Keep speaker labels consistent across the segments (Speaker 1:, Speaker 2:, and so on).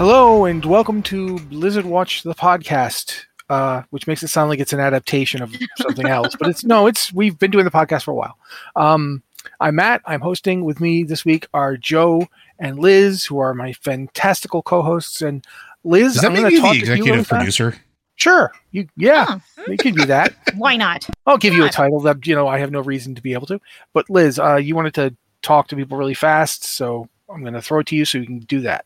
Speaker 1: Hello and welcome to Blizzard Watch the podcast, which makes it sound like it's an adaptation of something else, but we've been doing the podcast for a while. I'm Matt. I'm hosting. With me this week are Joe and Liz, who are my fantastical co-hosts. And Liz,
Speaker 2: does that make you the executive producer?
Speaker 1: Sure. You could be that.
Speaker 3: Why not?
Speaker 1: I'll give you a title that I have no reason to be able to. But Liz, you wanted to talk to people really fast, so I'm going to throw it to you so you can do that.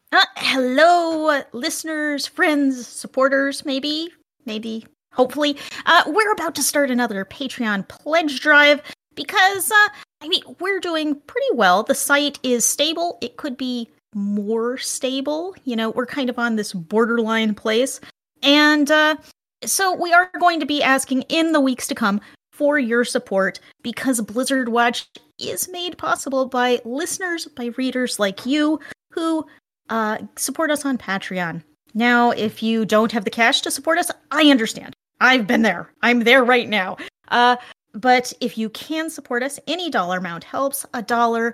Speaker 3: Hello, listeners, friends, supporters, maybe, hopefully. We're about to start another Patreon pledge drive because, we're doing pretty well. The site is stable. It could be more stable. We're kind of on this borderline place. And so we are going to be asking in the weeks to come for your support because Blizzard Watch is made possible by listeners, by readers like you who support us on Patreon. Now, if you don't have the cash to support us, I understand. I've been there. I'm there right now. But if you can support us, any dollar amount helps. $1, $5,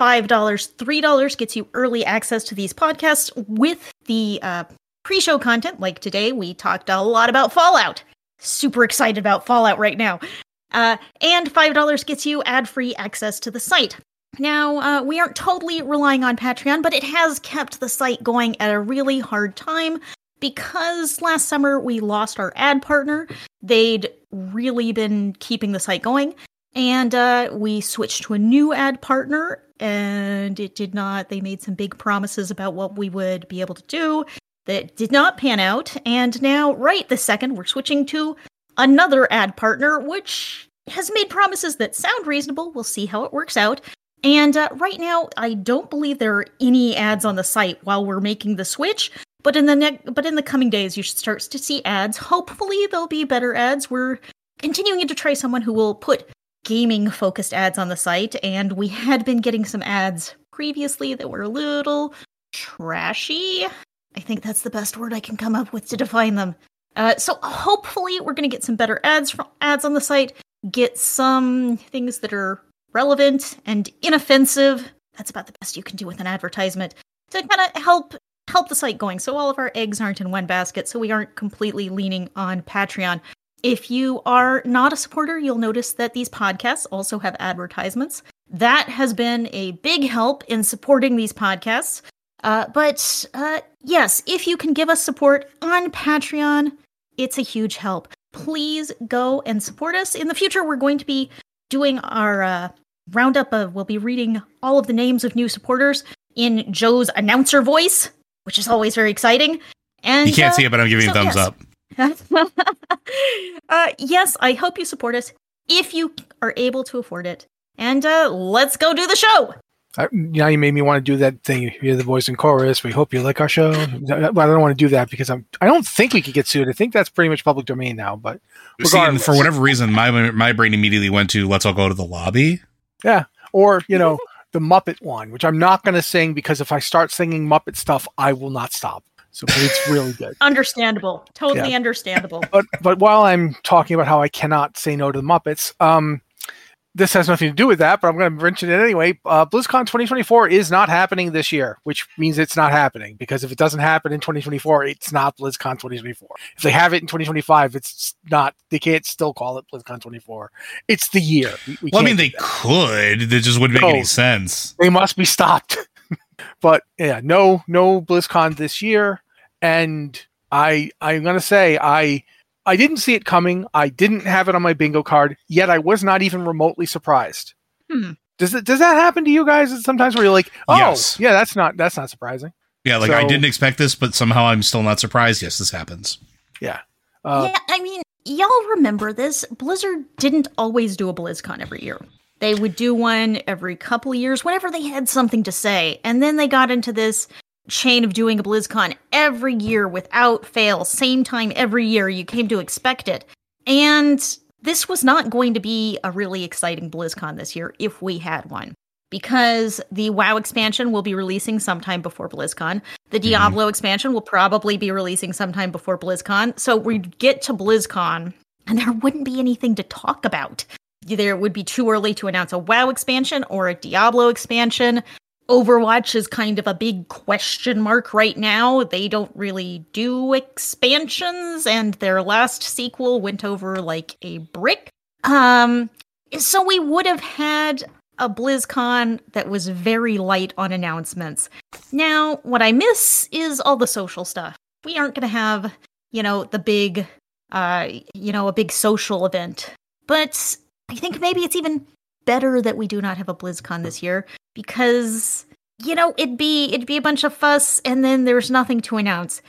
Speaker 3: $3 gets you early access to these podcasts with the pre-show content. Like today, we talked a lot about Fallout. Super excited about Fallout right now. And $5 gets you ad-free access to the site. Now, we aren't totally relying on Patreon, but it has kept the site going at a really hard time because last summer we lost our ad partner. They'd really been keeping the site going, and we switched to a new ad partner, and it did not. They made some big promises about what we would be able to do that did not pan out, and now, right this second, we're switching to another ad partner, which has made promises that sound reasonable. We'll see how it works out. And right now, I don't believe there are any ads on the site while we're making the switch. But in the coming days, you should start to see ads. Hopefully, there'll be better ads. We're continuing to try someone who will put gaming-focused ads on the site, and we had been getting some ads previously that were a little trashy. I think that's the best word I can come up with to define them. So hopefully, we're going to get some better ads on the site. Get some things that are relevant and inoffensive. That's about the best you can do with an advertisement to kind of help the site going so all of our eggs aren't in one basket, so we aren't completely leaning on Patreon. If you are not a supporter, you'll notice that these podcasts also have advertisements. That has been a big help in supporting these podcasts. But yes, if you can give us support on Patreon, it's a huge help. Please go and support us. In the future, we're going to be doing our roundup we'll be reading all of the names of new supporters in Joe's announcer voice, which is always very exciting. And
Speaker 2: you can't see it, but I'm giving thumbs up.
Speaker 3: Yes, I hope you support us if you are able to afford it. And let's go do the show.
Speaker 1: Now you made me want to do that thing. You hear the voice in chorus. We hope you like our show. I don't want to do that because I don't think we could get sued. I think that's pretty much public domain now. But
Speaker 2: see, for whatever reason, my brain immediately went to "Let's all go to the lobby."
Speaker 1: Yeah, or the Muppet one, which I'm not going to sing because if I start singing Muppet stuff, I will not stop. So but it's really good.
Speaker 3: Understandable, totally understandable.
Speaker 1: But while I'm talking about how I cannot say no to the Muppets, this has nothing to do with that, but I'm going to mention it anyway. BlizzCon 2024 is not happening this year, which means it's not happening, because if it doesn't happen in 2024, it's not BlizzCon 2024. If they have it in 2025, it's not. They can't still call it BlizzCon 24. It's the year.
Speaker 2: Well, I mean, they could. It just wouldn't make any sense.
Speaker 1: They must be stopped. But yeah, no BlizzCon this year. And I'm going to say I didn't see it coming. I didn't have it on my bingo card, yet I was not even remotely surprised. Does that happen to you guys sometimes where you're like, oh, yes. Yeah, that's not surprising.
Speaker 2: Yeah, I didn't expect this, but somehow I'm still not surprised. Yes, this happens.
Speaker 1: Yeah.
Speaker 3: Yeah, I mean, y'all remember this. Blizzard didn't always do a BlizzCon every year. They would do one every couple of years whenever they had something to say. And then they got into this chain of doing a BlizzCon every year without fail, same time every year. You came to expect it. And this was not going to be a really exciting BlizzCon this year if we had one, because the WoW expansion will be releasing sometime before BlizzCon. The Diablo expansion will probably be releasing sometime before BlizzCon. So we'd get to BlizzCon and there wouldn't be anything to talk about. Either it would be too early to announce a WoW expansion or a Diablo expansion. Overwatch is kind of a big question mark right now. They don't really do expansions, and their last sequel went over like a brick. So we would have had a BlizzCon that was very light on announcements. Now, what I miss is all the social stuff. We aren't going to have, the big, a big social event. But I think maybe it's even better that we do not have a BlizzCon this year, because, it'd be a bunch of fuss and then there's nothing to announce.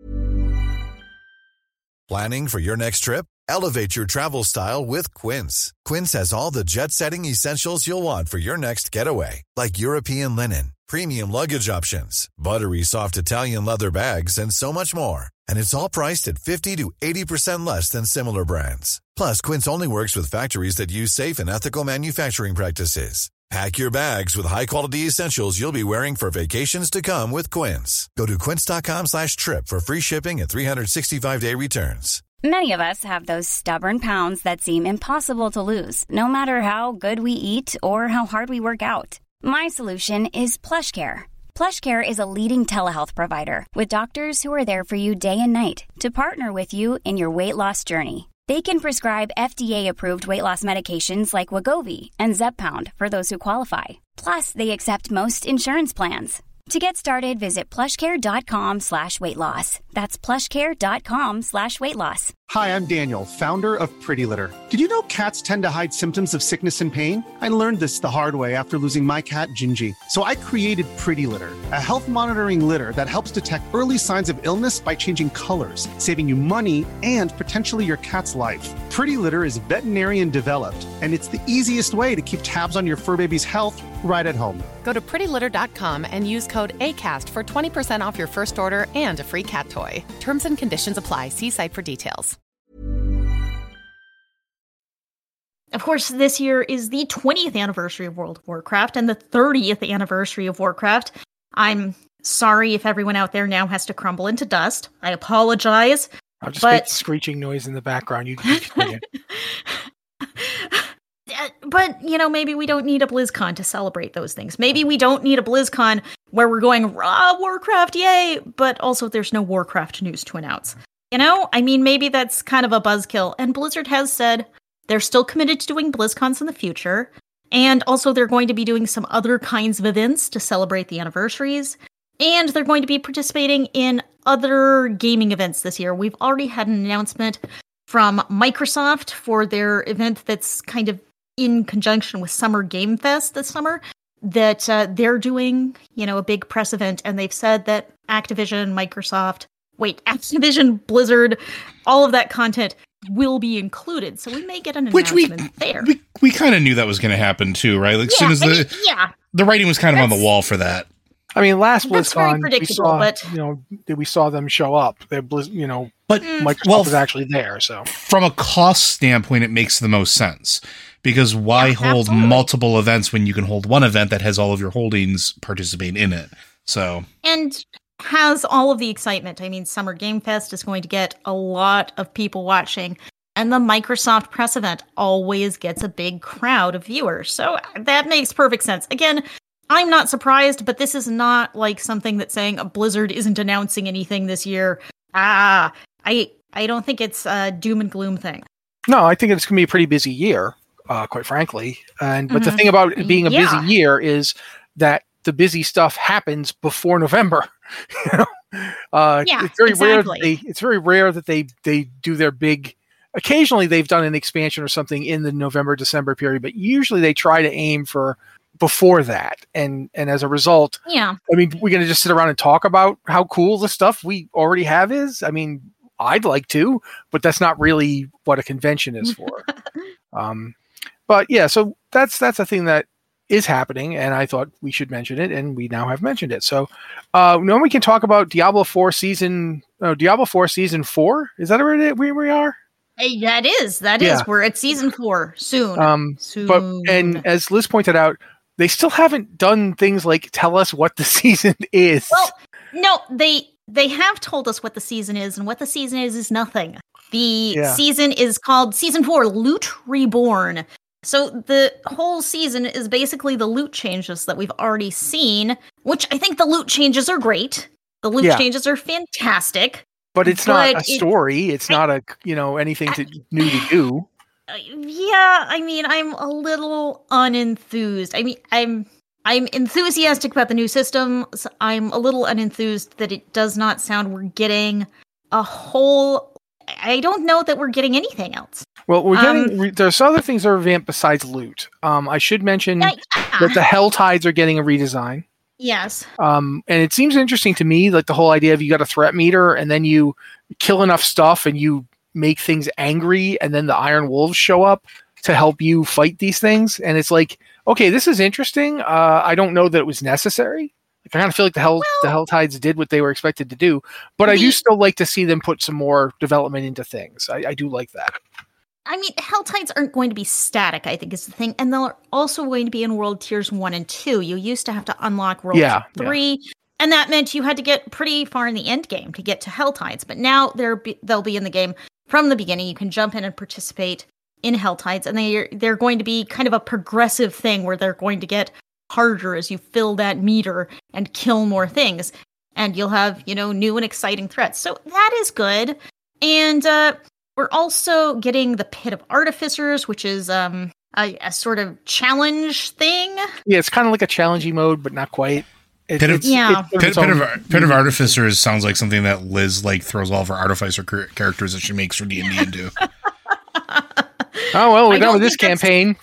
Speaker 4: Planning for your next trip? Elevate your travel style with Quince. Quince has all the jet-setting essentials you'll want for your next getaway, like European linen, premium luggage options, buttery soft Italian leather bags, and so much more. And it's all priced at 50 to 80% less than similar brands. Plus, Quince only works with factories that use safe and ethical manufacturing practices. Pack your bags with high-quality essentials you'll be wearing for vacations to come with Quince. Go to quince.com/trip for free shipping and 365-day returns.
Speaker 5: Many of us have those stubborn pounds that seem impossible to lose, no matter how good we eat or how hard we work out. My solution is PlushCare. PlushCare is a leading telehealth provider with doctors who are there for you day and night to partner with you in your weight loss journey. They can prescribe FDA-approved weight loss medications like Wegovy and Zepbound for those who qualify. Plus, they accept most insurance plans. To get started, visit plushcare.com/weightloss. That's plushcare.com/weightloss.
Speaker 6: Hi, I'm Daniel, founder of Pretty Litter. Did you know cats tend to hide symptoms of sickness and pain? I learned this the hard way after losing my cat, Gingy. So I created Pretty Litter, a health monitoring litter that helps detect early signs of illness by changing colors, saving you money and potentially your cat's life. Pretty Litter is veterinarian developed, and it's the easiest way to keep tabs on your fur baby's health right at home.
Speaker 7: Go to prettylitter.com and use code ACAST for 20% off your first order and a free cat toy. Terms and conditions apply. See site for details.
Speaker 3: Of course, this year is the 20th anniversary of World of Warcraft and the 30th anniversary of Warcraft. I'm sorry if everyone out there now has to crumble into dust. I apologize.
Speaker 1: I'll just make the screeching noise in the background. You can continue.
Speaker 3: But, maybe we don't need a BlizzCon to celebrate those things. Maybe we don't need a BlizzCon where we're going, rah, Warcraft, yay! But also there's no Warcraft news to announce. Maybe that's kind of a buzzkill. And Blizzard has said they're still committed to doing BlizzCons in the future. And also they're going to be doing some other kinds of events to celebrate the anniversaries. And they're going to be participating in other gaming events this year. We've already had an announcement from Microsoft for their event that's kind of in conjunction with Summer Game Fest this summer, that they're doing, a big press event, and they've said that Activision, Blizzard, all of that content will be included. So we may get an announcement there.
Speaker 2: We kind of knew that was going to happen too, right? Like, as soon as the writing was kind of on the wall for that.
Speaker 1: I mean, last BlizzCon, we saw them show up. But Microsoft was actually there. So,
Speaker 2: from a cost standpoint, it makes the most sense, because why hold multiple events when you can hold one event that has all of your holdings participate in it? So,
Speaker 3: and has all of the excitement. I mean, Summer Game Fest is going to get a lot of people watching, and the Microsoft press event always gets a big crowd of viewers. So that makes perfect sense. Again, I'm not surprised, but this is not like something that's saying Blizzard isn't announcing anything this year. I don't think it's a doom and gloom thing.
Speaker 1: No, I think it's going to be a pretty busy year, quite frankly. But the thing about it being a busy year is that the busy stuff happens before November. It's very rare. It's very rare that they do their big. Occasionally, they've done an expansion or something in the November-December period, but usually they try to aim for before that, and as a result, I mean, we're going to just sit around and talk about how cool the stuff we already have is. I mean, I'd like to, but that's not really what a convention is for. But yeah, so that's a thing that is happening, and I thought we should mention it, and we now have mentioned it. So now we can talk about Diablo 4 Season 4. Is that where we are?
Speaker 3: Hey, that is. We're at Season 4 soon.
Speaker 1: But as Liz pointed out, they still haven't done things like tell us what the season is.
Speaker 3: Well, no, they have told us what the season is, and what the season is nothing. The season is called Season 4, Loot Reborn. So the whole season is basically the loot changes that we've already seen, which I think the loot changes are great. The loot changes are fantastic.
Speaker 1: But it's not a story. It's not anything new to do.
Speaker 3: Yeah, I mean, I'm a little unenthused. I mean, I'm enthusiastic about the new system. So I'm a little unenthused that it does not sound we're getting a whole... I don't know that we're getting anything else.
Speaker 1: Well, we're getting... there's other things that are revamped besides loot. I should mention that the Hell Tides are getting a redesign.
Speaker 3: Yes.
Speaker 1: And it seems interesting to me, like the whole idea of you got a threat meter and then you kill enough stuff and you make things angry and then the Iron Wolves show up to help you fight these things. And it's like, okay, this is interesting. I don't know that it was necessary. Like, I kind of feel like the Hell Tides did what they were expected to do, but I do still like to see them put some more development into things. I do like that.
Speaker 3: I mean, Hell Tides aren't going to be static, I think is the thing. And they're also going to be in World Tiers 1 and 2. You used to have to unlock World 3, and that meant you had to get pretty far in the end game to get to Hell Tides. But now they'll be in the game from the beginning. You can jump in and participate in Hell Tides, and they're going to be kind of a progressive thing where they're going to get harder as you fill that meter and kill more things. And you'll have, new and exciting threats. So that is good. And we're also getting the Pit of Artificers, which is a sort of challenge thing. Yeah,
Speaker 1: it's kind of like a challenging mode, but not quite.
Speaker 2: Pit of Artificers sounds like something that Liz throws all of her Artificer characters that she makes for D&D into.
Speaker 1: Oh, well, we're done with this campaign.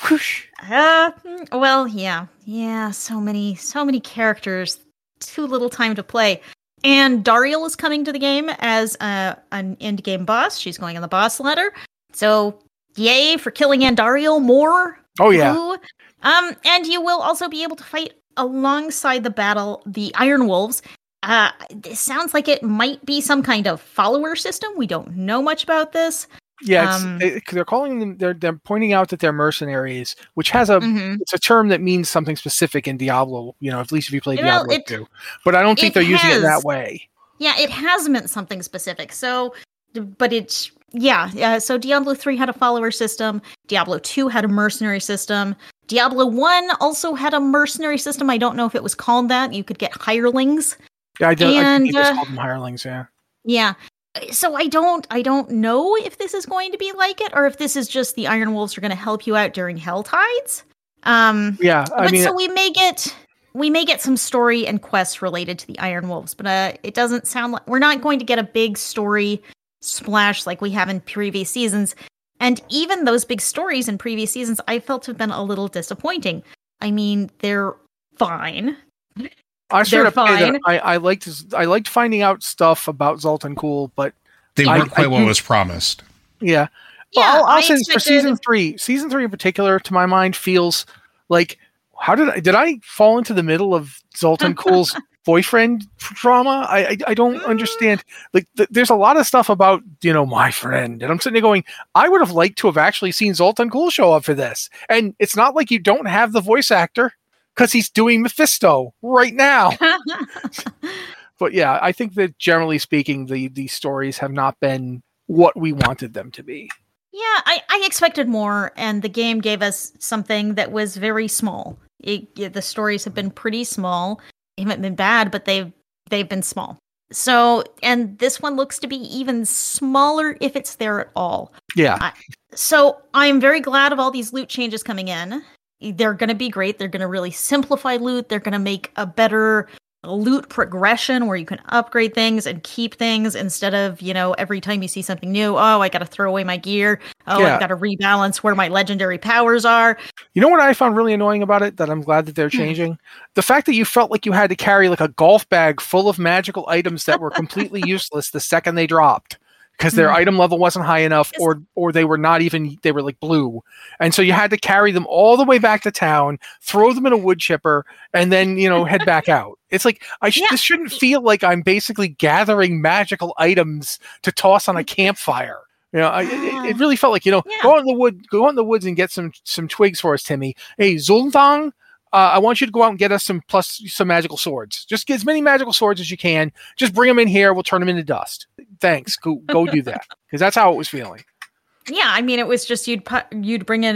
Speaker 3: Well, yeah. So many characters. Too little time to play. And Dariel is coming to the game as an end game boss. She's going on the boss ladder. So, yay for killing Andariel more.
Speaker 1: Oh, yeah.
Speaker 3: Ooh. And you will also be able to fight alongside the Iron Wolves. It sounds like it might be some kind of follower system. We don't know much about this.
Speaker 1: Yeah, they're calling them. They're pointing out that they're mercenaries, which has it's a term that means something specific in Diablo. At least if you play Diablo 2. But I don't think they're using it that way.
Speaker 3: Yeah, it has meant something specific. So, but it's So Diablo 3 had a follower system. Diablo 2 had a mercenary system. Diablo 1 also had a mercenary system. I don't know if it was called that. You could get hirelings.
Speaker 1: Yeah, I think it's called them hirelings. Yeah.
Speaker 3: Yeah. So I don't know if this is going to be like it, or if this is just the Iron Wolves are going to help you out during Hell Tides. So we may get some story and quests related to the Iron Wolves, but it doesn't sound like we're not going to get a big story splash like we have in previous seasons. And even those big stories in previous seasons, I felt have been a little disappointing. I mean, they're fine.
Speaker 1: I liked finding out stuff about Zoltan Kulle, but
Speaker 2: they weren't quite what was promised.
Speaker 1: Yeah. Well, I'll say for season 3 in particular, to my mind, feels like how did I fall into the middle of Zoltan Kulle's boyfriend drama? I don't understand. Like, there's a lot of stuff about my friend, and I'm sitting there going, I would have liked to have actually seen Zoltan Kulle show up for this, and it's not like you don't have the voice actor. Because he's doing Mephisto right now. But yeah, I think that generally speaking, the stories have not been what we wanted them to be.
Speaker 3: Yeah, I expected more, and the game gave us something that was very small. The stories have been pretty small. They haven't been bad, but they've been small. So, and this one looks to be even smaller if it's there at all.
Speaker 1: Yeah.
Speaker 3: So I'm very glad of all these loot changes coming in. They're going to be great. They're going to really simplify loot. They're going to make a better loot progression where you can upgrade things and keep things instead of, every time you see something new, I got to throw away my gear. I've got to rebalance where my legendary powers are.
Speaker 1: You know what I found really annoying about it that I'm glad that they're changing? The fact that you felt like you had to carry like a golf bag full of magical items that were completely useless the second they dropped. Because their item level wasn't high enough, or they were they were like blue. And so you had to carry them all the way back to town, throw them in a wood chipper, and then, head back out. It's like, this shouldn't feel like I'm basically gathering magical items to toss on a campfire. It really felt like, go out in the woods and get some twigs for us, Timmy. Hey, Zulntang, I want you to go out and get us some magical swords. Just get as many magical swords as you can. Just bring them in here. We'll turn them into dust. Thanks. Go do that. Because that's how it was feeling.
Speaker 3: Yeah, I mean, it was just you'd bring in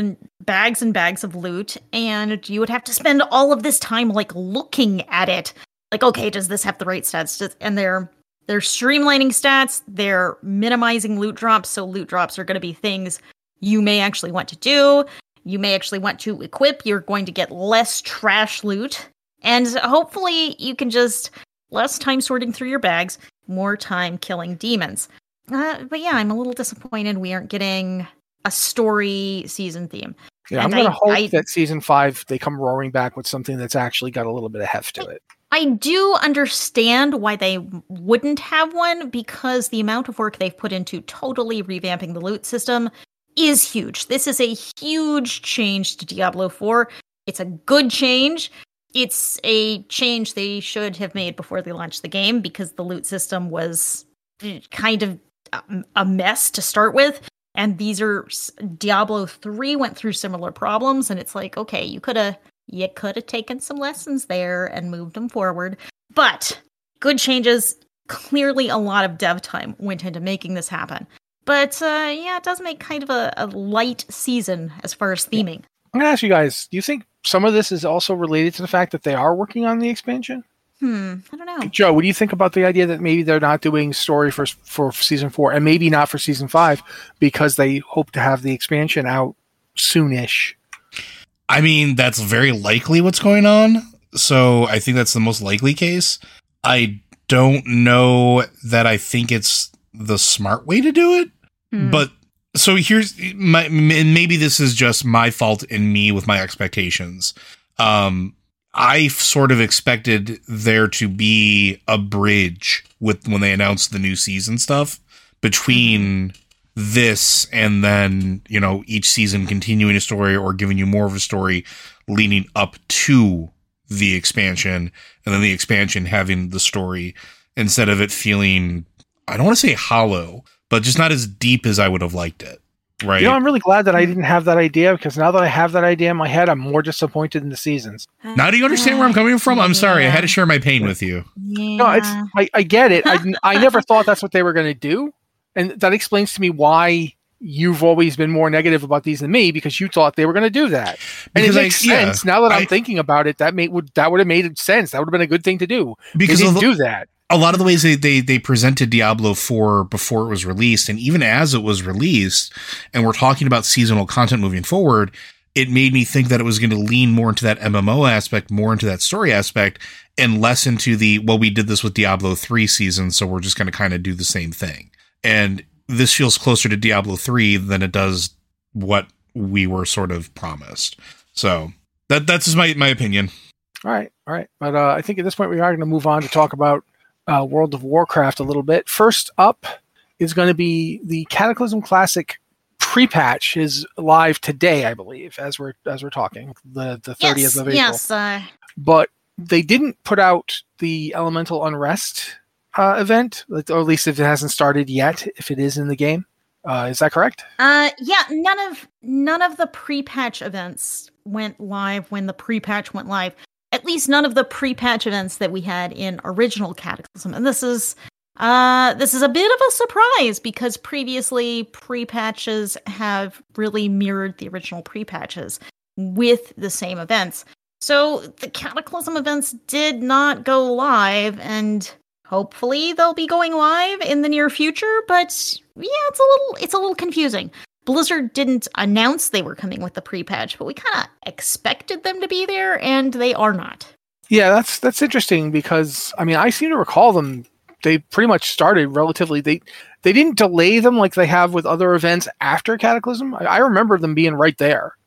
Speaker 3: bags and bags of loot, and you would have to spend all of this time like looking at it. Like, okay, does this have the right stats? And they're streamlining stats, they're minimizing loot drops, so loot drops are going to be things you may actually want to do, you may actually want to equip, you're going to get less trash loot, and hopefully you can just less time sorting through your bags, more time killing demons. But yeah, I'm a little disappointed we aren't getting a story season theme.
Speaker 1: Yeah, I'm going to hope that season 5 they come roaring back with something that's actually got a little bit of heft to it.
Speaker 3: I do understand why they wouldn't have one, because the amount of work they've put into totally revamping the loot system is huge. This is a huge change to Diablo 4. It's a good change. It's a change they should have made before they launched the game, because the loot system was kind of a mess to start with. And Diablo 3 went through similar problems, and it's like, okay, you could have taken some lessons there and moved them forward. But good changes. Clearly a lot of dev time went into making this happen. But yeah, it does make kind of a light season as far as theming.
Speaker 1: I'm going to ask you guys, do you think some of this is also related to the fact that they are working on the expansion?
Speaker 3: I don't know.
Speaker 1: Joe, what do you think about the idea that maybe they're not doing story for season 4 and maybe not for season 5 because they hope to have the expansion out soonish?
Speaker 2: I mean, that's very likely what's going on. So I think that's the most likely case. I don't know that I think it's the smart way to do it. But so here's maybe this is just my fault and me with my expectations. I sort of expected there to be a bridge when they announced the new season stuff between this and then, each season continuing a story or giving you more of a story leading up to the expansion, and then the expansion having the story, instead of it feeling, I don't want to say hollow, but just not as deep as I would have liked it. Right.
Speaker 1: I'm really glad that I didn't have that idea, because now that I have that idea in my head, I'm more disappointed in the seasons.
Speaker 2: Now do you understand where I'm coming from? I'm sorry. I had to share my pain with you.
Speaker 3: Yeah.
Speaker 1: No, I get it. I never thought that's what they were going to do. And that explains to me why you've always been more negative about these than me, because you thought they were going to do that. And it makes sense. Now that I'm thinking about it, that would have made sense. That would have been a good thing to do. Because they didn't do that.
Speaker 2: A lot of the ways they presented Diablo 4 before it was released, and even as it was released, and we're talking about seasonal content moving forward, it made me think that it was going to lean more into that MMO aspect, more into that story aspect, and less into we did this with Diablo 3 season, so we're just going to kind of do the same thing. And this feels closer to Diablo 3 than it does what we were sort of promised. So that's just my opinion.
Speaker 1: All right. But I think at this point we are going to move on to talk about World of Warcraft a little bit. First up is going to be the Cataclysm Classic pre-patch is live today, I believe, as we're talking, the 30th of April.
Speaker 3: Yes.
Speaker 1: But they didn't put out the Elemental Unrest event, or at least if it hasn't started yet, if it is in the game. Is that correct?
Speaker 3: Yeah, none of the pre-patch events went live when the pre-patch went live. At least none of the pre-patch events that we had in original Cataclysm. And this is a bit of a surprise, because previously pre-patches have really mirrored the original pre-patches with the same events. So the Cataclysm events did not go live, and hopefully they'll be going live in the near future, but yeah, it's a little confusing. Blizzard didn't announce they were coming with the pre-patch, but we kind of expected them to be there, and they are not.
Speaker 1: Yeah, that's interesting, because I seem to recall them. They pretty much started relatively. They didn't delay them like they have with other events after Cataclysm. I remember them being right there.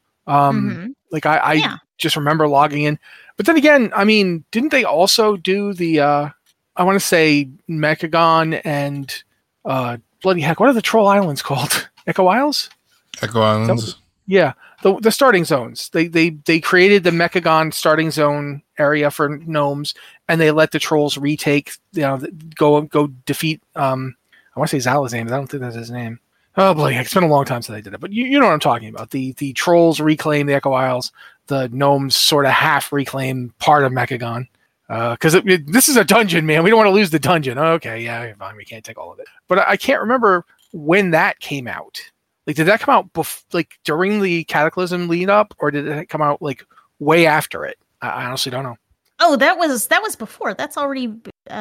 Speaker 1: I just remember logging in. But then again, didn't they also do the I want to say Mechagon and bloody heck, what are the Troll Islands called? Echo Isles?
Speaker 2: Echo Islands.
Speaker 1: Yeah, the starting zones. They created the Mechagon starting zone area for gnomes, and they let the trolls retake. Go defeat. I want to say Zalazame, but I don't think that's his name. Oh boy, it's been a long time since I did it, but you know what I'm talking about. The trolls reclaim the Echo Isles. The gnomes sort of half reclaim part of Mechagon. Because this is a dungeon, man. We don't want to lose the dungeon. Okay, yeah, fine. We can't take all of it. But I can't remember when that came out. Like, did that come out during the Cataclysm lead up, or did it come out like way after it? I honestly don't know.
Speaker 3: Oh, that was before. That's already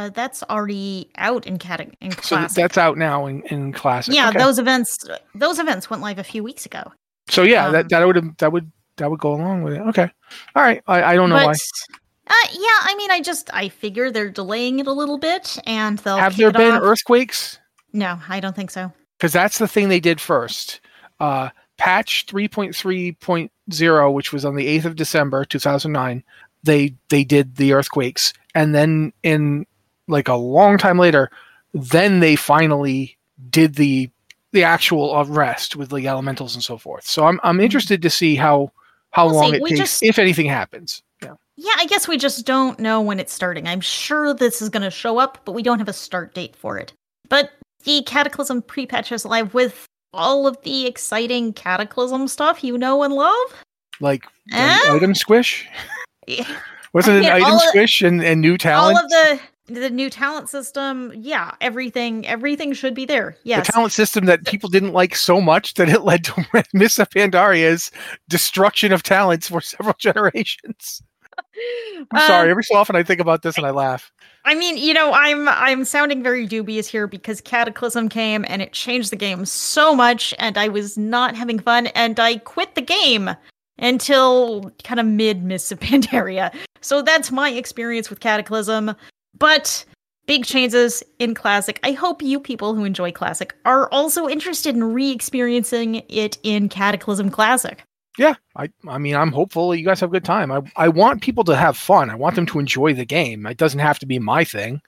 Speaker 3: out in Classic.
Speaker 1: So that's out now in Classic.
Speaker 3: Yeah,
Speaker 1: okay.
Speaker 3: those events went live a few weeks ago.
Speaker 1: So yeah, that would go along with it. Okay, all right. I don't know why.
Speaker 3: Yeah, I mean, I figure they're delaying it a little bit, and they'll
Speaker 1: have there been earthquakes?
Speaker 3: No, I don't think so.
Speaker 1: Because that's the thing they did first. Patch 3.3.0, which was on the 8th of December 2009. They did the earthquakes, and then in like a long time later, then they finally did the actual rest with the elementals and so forth. So I'm interested to see how long it takes, if anything happens.
Speaker 3: Yeah, I guess we just don't know when it's starting. I'm sure this is going to show up, but we don't have a start date for it. But the Cataclysm pre-patch is live with all of the exciting Cataclysm stuff you know and love.
Speaker 1: Like item squish? Wasn't it item squish and new talent?
Speaker 3: All of the new talent system, yeah, everything should be there. Yes.
Speaker 1: The talent system that people didn't like so much that it led to Miss Pandaria's destruction of talents for several generations. I'm sorry. Every so often I think about this and I laugh.
Speaker 3: I mean, I'm sounding very dubious here because Cataclysm came and it changed the game so much, and I was not having fun, and I quit the game until kind of mid-Mists of Pandaria. So that's my experience with Cataclysm. But big changes in Classic. I hope you people who enjoy Classic are also interested in re-experiencing it in Cataclysm Classic.
Speaker 1: Yeah, I mean, I'm hopeful you guys have a good time. I want people to have fun. I want them to enjoy the game. It doesn't have to be my thing.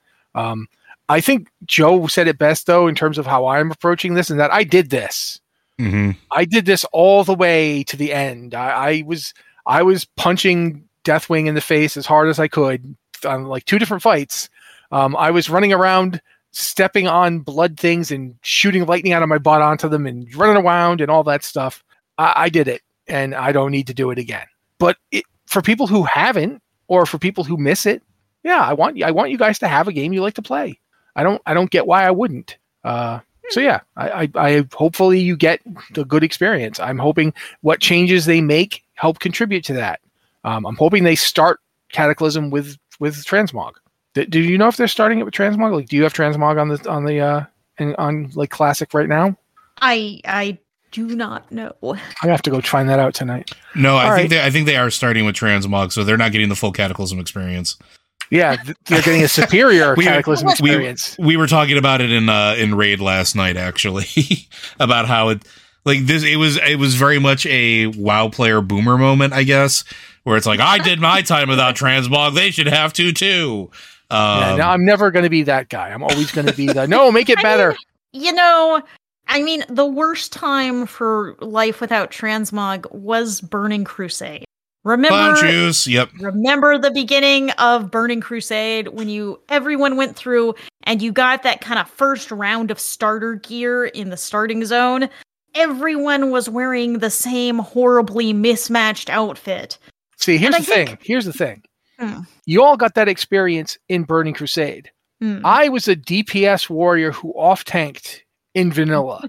Speaker 1: I think Joe said it best, though, in terms of how I'm approaching this, and that I did this.
Speaker 2: Mm-hmm.
Speaker 1: I did this all the way to the end. I was punching Deathwing in the face as hard as I could on like 2 different fights. I was running around, stepping on blood things and shooting lightning out of my butt onto them and running around and all that stuff. I did it. And I don't need to do it again. But for people who haven't, or for people who miss it, yeah, I want you guys to have a game you like to play. I don't get why I wouldn't. So yeah, I hopefully you get the good experience. I'm hoping what changes they make help contribute to that. I'm hoping they start Cataclysm with Transmog. Do you know if they're starting it with Transmog? Like, do you have Transmog on like Classic right now?
Speaker 3: I do not know.
Speaker 1: I have to go find that out tonight.
Speaker 2: No, I think they are starting with Transmog, so they're not getting the full Cataclysm experience.
Speaker 1: Yeah, they're getting a superior Cataclysm experience.
Speaker 2: We were talking about it in Raid last night, actually, about how it was very much a WoW player boomer moment, I guess, where it's like, I did my time without Transmog, they should have to too.
Speaker 1: Now I'm never going to be that guy. I'm always going to be no, make it better.
Speaker 3: I mean, the worst time for life without Transmog was Burning Crusade. Remember the beginning of Burning Crusade when everyone went through and you got that kind of first round of starter gear in the starting zone? Everyone was wearing the same horribly mismatched outfit.
Speaker 1: See, here's the thing. You all got that experience in Burning Crusade. I was a DPS warrior who off-tanked in vanilla.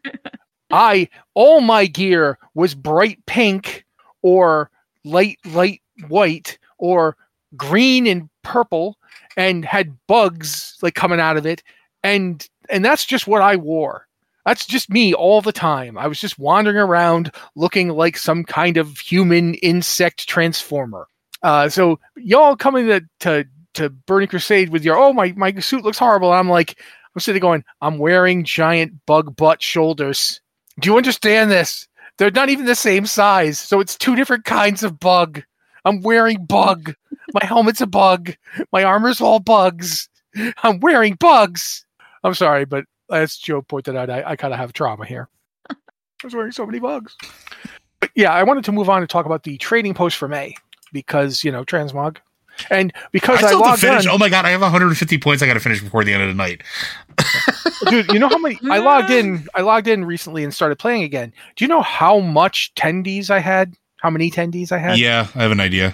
Speaker 1: All my gear was bright pink or light white or green and purple and had bugs like coming out of it, and that's just what I wore. That's just me all the time. I was just wandering around looking like some kind of human insect transformer. So y'all coming to Burning Crusade with your my suit looks horrible, and I'm sitting going, I'm wearing giant bug butt shoulders. Do you understand this? They're not even the same size, so it's 2 different kinds of bug. I'm wearing bug. My helmet's a bug. My armor's all bugs. I'm wearing bugs. I'm sorry, but as Joe pointed out, I kind of have trauma here. I was wearing so many bugs. But yeah, I wanted to move on and talk about the trading post for May because, Transmog. And because I logged
Speaker 2: in,
Speaker 1: in,
Speaker 2: oh my god, I have 150 points I got to finish before the end of the night.
Speaker 1: Dude, you know how many I logged in recently and started playing again. Do you know how much tendies I had? How many tendies I had?
Speaker 2: Yeah, I have an idea.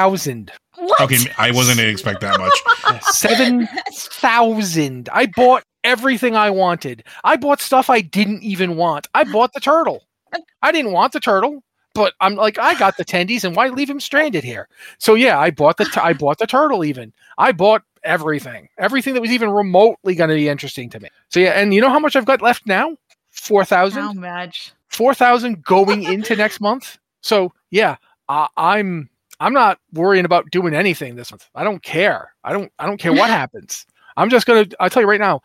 Speaker 1: 7,000.
Speaker 3: What?
Speaker 2: Okay, I wasn't going to expect that much.
Speaker 1: 7,000. I bought everything I wanted. I bought stuff I didn't even want. I bought the turtle. I didn't want the turtle, but I'm like, I got the tendies, and why leave him stranded here? So yeah, I bought the turtle. Even I bought everything that was even remotely going to be interesting to me. So yeah, and you know how much I've got left now? 4,000.
Speaker 3: How much?
Speaker 1: 4,000 going into next month. So yeah, I'm not worrying about doing anything this month. I don't care. I don't care what happens. I'll tell you right now,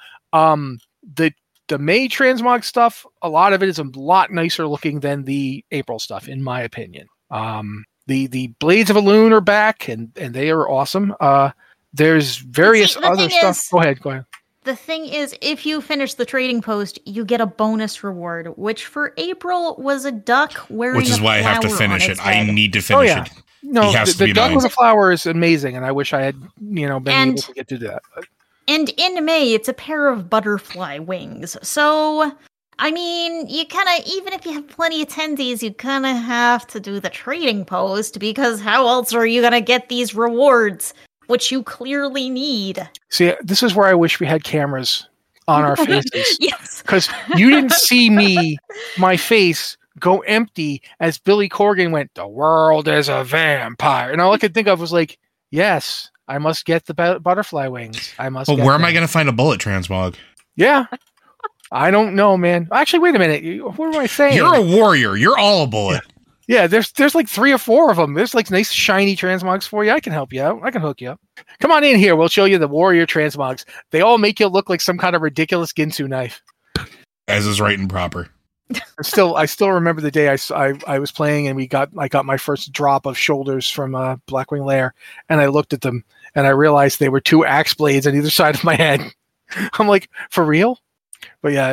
Speaker 1: the May transmog stuff, a lot of it is a lot nicer looking than the April stuff, in my opinion. The Blades of Elune are back, and they are awesome. There's various other stuff. Go ahead.
Speaker 3: The thing is, if you finish the trading post, you get a bonus reward, which for April was a duck wearing
Speaker 2: Which is why I have to finish it. I need to finish it.
Speaker 1: No, the duck with a flower is amazing, and I wish I had, been able to get to that.
Speaker 3: And in May, it's a pair of butterfly wings. So, I mean, you kind of, even if you have plenty of attendees, you kind of have to do the trading post, because how else are you going to get these rewards, which you clearly need?
Speaker 1: See, this is where I wish we had cameras on our faces.
Speaker 3: Yes.
Speaker 1: Because you didn't see my face go empty as Billy Corgan went, "The world is a vampire." And all I could think of was like, yes, I must get the butterfly wings. I must.
Speaker 2: Well, where am I going to find a bullet transmog?
Speaker 1: Yeah. I don't know, man. Actually, wait a minute. What am I saying?
Speaker 2: You're a warrior. You're all a bullet.
Speaker 1: Yeah, there's like 3 or 4 of them. There's like nice shiny transmogs for you. I can help you out. I can hook you up. Come on in here. We'll show you the warrior transmogs. They all make you look like some kind of ridiculous Ginsu knife.
Speaker 2: As is right and proper.
Speaker 1: I still remember the day I was playing, and I got my first drop of shoulders from Blackwing Lair, and I looked at them and I realized they were 2 axe blades on either side of my head. I'm like, for real? But yeah,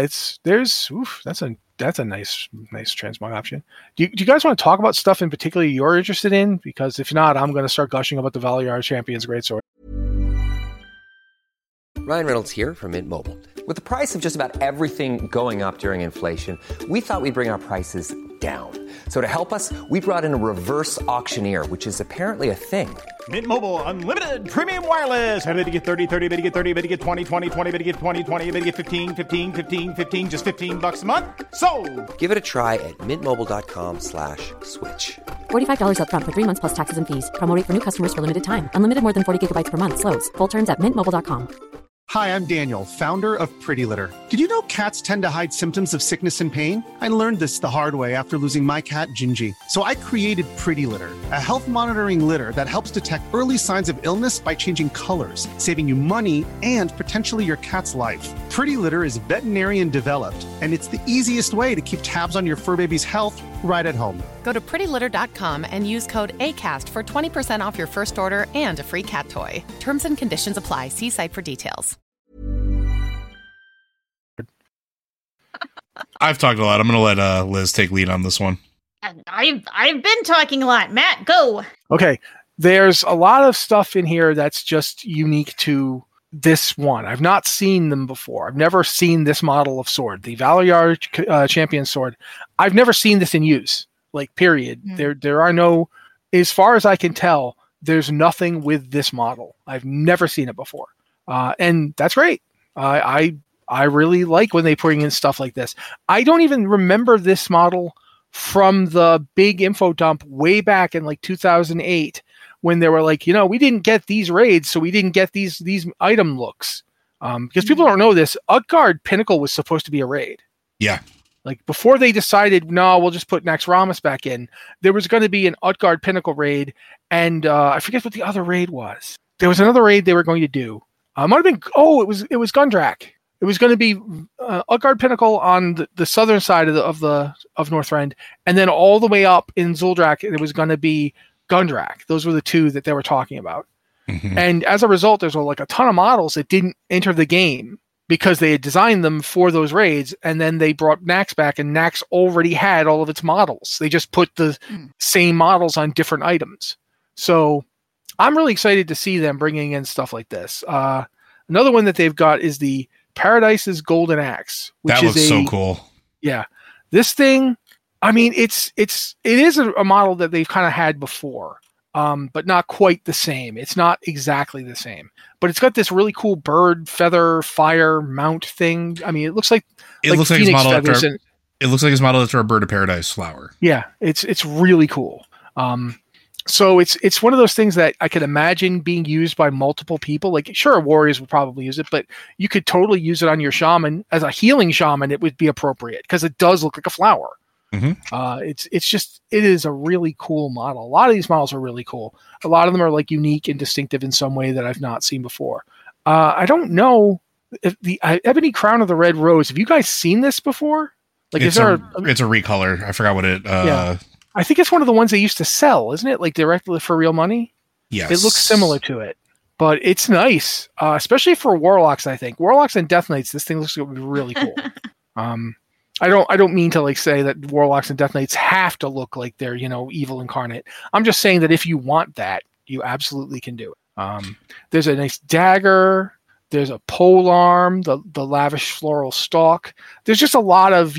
Speaker 1: that's a nice transmog option. Do you guys want to talk about stuff in particular you're interested in? Because if not, I'm going to start gushing about the Valyar Champion's Greatsword.
Speaker 8: Ryan Reynolds here from Mint Mobile. With the price of just about everything going up during inflation, we thought we'd bring our prices down. So to help us, we brought in a reverse auctioneer, which is apparently a thing.
Speaker 9: Mint Mobile Unlimited Premium Wireless. How to get 30, 30, bit to get 30, bit to get 20, 20, 20, bit to get 20, 20, bit to get 15, 15, 15, 15, just $15 a month? Sold! Give it a try at mintmobile.com/switch.
Speaker 10: $45 up front for 3 months plus taxes and fees. Promo rate for new customers for limited time. Unlimited more than 40 gigabytes per month. Slows full terms at mintmobile.com.
Speaker 6: Hi, I'm Daniel, founder of Pretty Litter. Did you know cats tend to hide symptoms of sickness and pain? I learned this the hard way after losing my cat, Gingy. So I created Pretty Litter, a health monitoring litter that helps detect early signs of illness by changing colors, saving you money and potentially your cat's life. Pretty Litter is veterinarian developed, and it's the easiest way to keep tabs on your fur baby's health right at home.
Speaker 7: Go to prettylitter.com and use code ACAST for 20% off your first order and a free cat toy. Terms and conditions apply. See site for details.
Speaker 2: I've talked a lot. I'm going to let Liz take lead on this one.
Speaker 3: I've been talking a lot. Matt, go.
Speaker 1: Okay. There's a lot of stuff in here that's just unique to this one. I've not seen them before. I've never seen this model of sword, the Valyar Champion sword. I've never seen this in use, like, period. There are no, as far as I can tell, there's nothing with this model. I've never seen it before. And that's great. I really like when they bring in stuff like this. I don't even remember this model from the big info dump way back in like 2008 when they were like, we didn't get these raids, so we didn't get these item looks. Because people don't know this, Utgard Pinnacle was supposed to be a raid.
Speaker 2: Yeah.
Speaker 1: Like before they decided, no, we'll just put Naxxramas back in, there was going to be an Utgard Pinnacle raid, and I forget what the other raid was. There was another raid they were going to do. It might have been, it was Gundrak. It was going to be Utgard Pinnacle on the southern side of Northrend, and then all the way up in Zuldrak, it was going to be Gundrak. Those were the 2 that they were talking about. Mm-hmm. And as a result, there's like a ton of models that didn't enter the game because they had designed them for those raids, and then they brought Nax back, and Nax already had all of its models. They just put the same models on different items. So I'm really excited to see them bringing in stuff like this. Another one that they've got is the Paradise's Golden Axe, which
Speaker 2: that looks so cool.
Speaker 1: Yeah, this thing. I mean, it is a model that they've kind of had before. but not quite the same. It's not exactly the same, but it's got this really cool bird feather fire mount thing. I mean, it looks like
Speaker 2: it's modeled after. It looks like it's modeled after a bird of paradise flower.
Speaker 1: Yeah, it's really cool. So it's one of those things that I could imagine being used by multiple people. Like, sure, warriors would probably use it, but you could totally use it on your shaman as a healing shaman. It would be appropriate because it does look like a flower.
Speaker 2: Mm-hmm.
Speaker 1: It is a really cool model. A lot of these models are really cool. A lot of them are like unique and distinctive in some way that I've not seen before. I don't know if the Ebony Crown of the Red Rose. Have you guys seen this before? Like,
Speaker 2: it's a recolor. I forgot what it.
Speaker 1: Yeah. I think it's one of the ones they used to sell, isn't it? Like directly for real money.
Speaker 2: Yes,
Speaker 1: it looks similar to it, but it's nice, especially for warlocks. I think warlocks and death knights. This thing looks like it would be really cool. I don't mean to like say that warlocks and death knights have to look like they're evil incarnate. I'm just saying that if you want that, you absolutely can do it. There's a nice dagger. There's a pole arm, the lavish floral stalk. There's just a lot of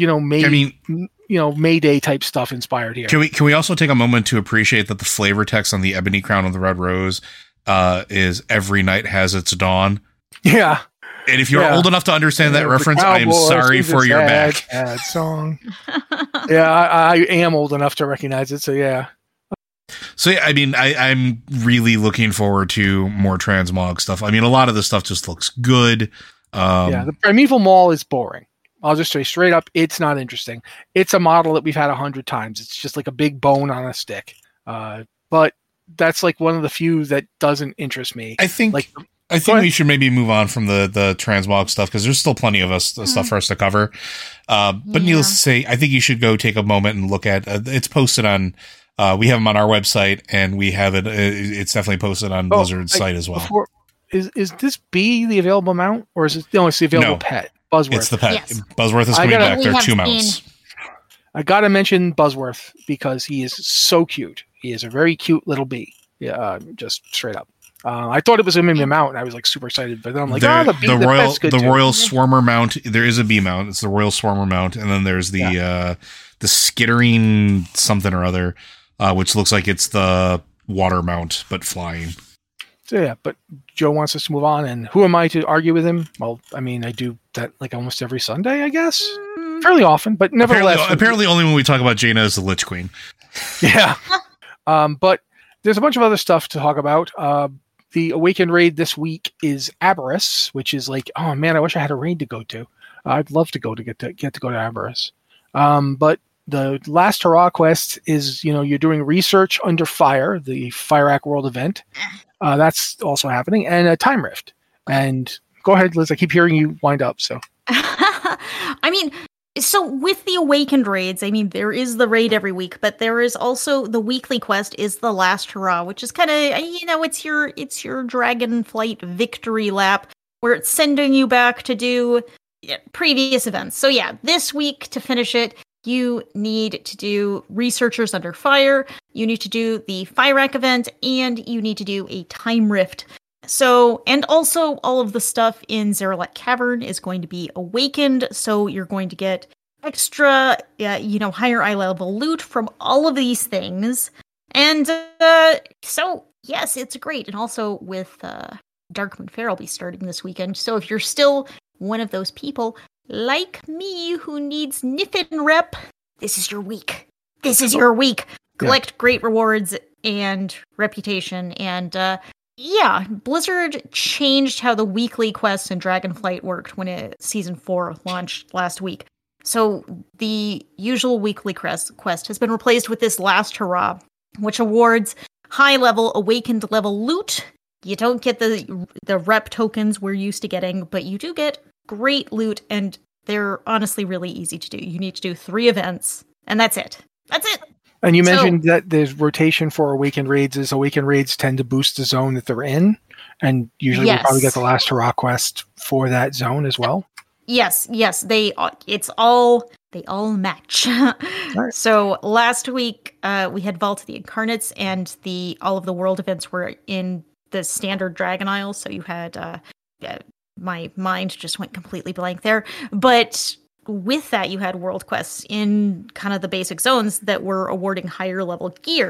Speaker 1: Mayday type stuff inspired here.
Speaker 2: Can we also take a moment to appreciate that the flavor text on the Ebony Crown of the Red Rose is "Every night has its dawn."
Speaker 1: Yeah.
Speaker 2: And if you're old enough to understand that reference, I am sorry for your back.
Speaker 1: Sad song. Yeah, I am old enough to recognize it. So yeah.
Speaker 2: So yeah, I mean, I'm really looking forward to more transmog stuff. I mean, a lot of this stuff just looks good.
Speaker 1: The Primeval Maul is boring. I'll just say straight up, it's not interesting. It's a model that we've had 100 times. It's just like a big bone on a stick. But that's like one of the few that doesn't interest me.
Speaker 2: I think we should maybe move on from the transmog stuff because there's still plenty of stuff for us to cover. But needless to say, I think you should go take a moment and look at it's posted on. We have them on our website, and we have it. It's definitely posted on Blizzard's site as well.
Speaker 1: Is this B the available mount, or is it? No, it's the available pet. Buzzworth.
Speaker 2: It's the pet. Yes. Buzzworth is coming back. There are 2 mounts.
Speaker 1: I gotta mention Buzzworth because he is so cute. He is a very cute little bee. Yeah, just straight up. I thought it was him in the mount, and I was like super excited. But then I'm like,
Speaker 2: the Royal Swarmer mount. There is a bee mount. It's the Royal Swarmer mount, and then there's the skittering something or other. Which looks like it's the water mount, but flying.
Speaker 1: So yeah, but Joe wants us to move on, and who am I to argue with him? Well, I mean, I do that like almost every Sunday, I guess. Fairly often, but nevertheless.
Speaker 2: Apparently only when we talk about Jaina as the Lich Queen.
Speaker 1: Yeah. But there's a bunch of other stuff to talk about. The Awakened raid this week is Aberrus, which is like, oh man, I wish I had a raid to go to. I'd love to go to get to go to Aberrus. But the last hurrah quest is, you're doing research under fire, the Firac World event. That's also happening, and a Time Rift. And go ahead, Liz. I keep hearing you wind up. So,
Speaker 3: I mean, so with the Awakened raids, I mean, there is the raid every week, but there is also the weekly quest is the last hurrah, which is kind of, it's your Dragonflight victory lap where it's sending you back to do previous events. So yeah, this week to finish it, you need to do Researchers Under Fire, you need to do the Firac event, and you need to do a Time Rift. So, and also all of the stuff in Zeralek Cavern is going to be awakened, so you're going to get extra, higher eye level loot from all of these things. And so, yes, it's great. And also with Darkmoon Faire will be starting this weekend, so if you're still one of those people like me who needs Niffin rep, this is your week. This is your week. Collect great rewards and reputation. And Blizzard changed how the weekly quests in Dragonflight worked when Season 4 launched last week. So the usual weekly quest has been replaced with this last hurrah, which awards high-level, awakened level loot. You don't get the rep tokens we're used to getting, but you do get great loot, and they're honestly really easy to do. You need to do 3 events, and that's it. That's it.
Speaker 1: And you mentioned that there's rotation for Awakened raids. As Awakened raids tend to boost the zone that they're in, and usually we'll probably get the last hurrah quest for that zone as well.
Speaker 3: Yes, they all match. Right. So last week we had Vault of the Incarnates, and all of the world events were in the standard Dragon Isle. So you had my mind just went completely blank there. But with that, you had world quests in kind of the basic zones that were awarding higher level gear.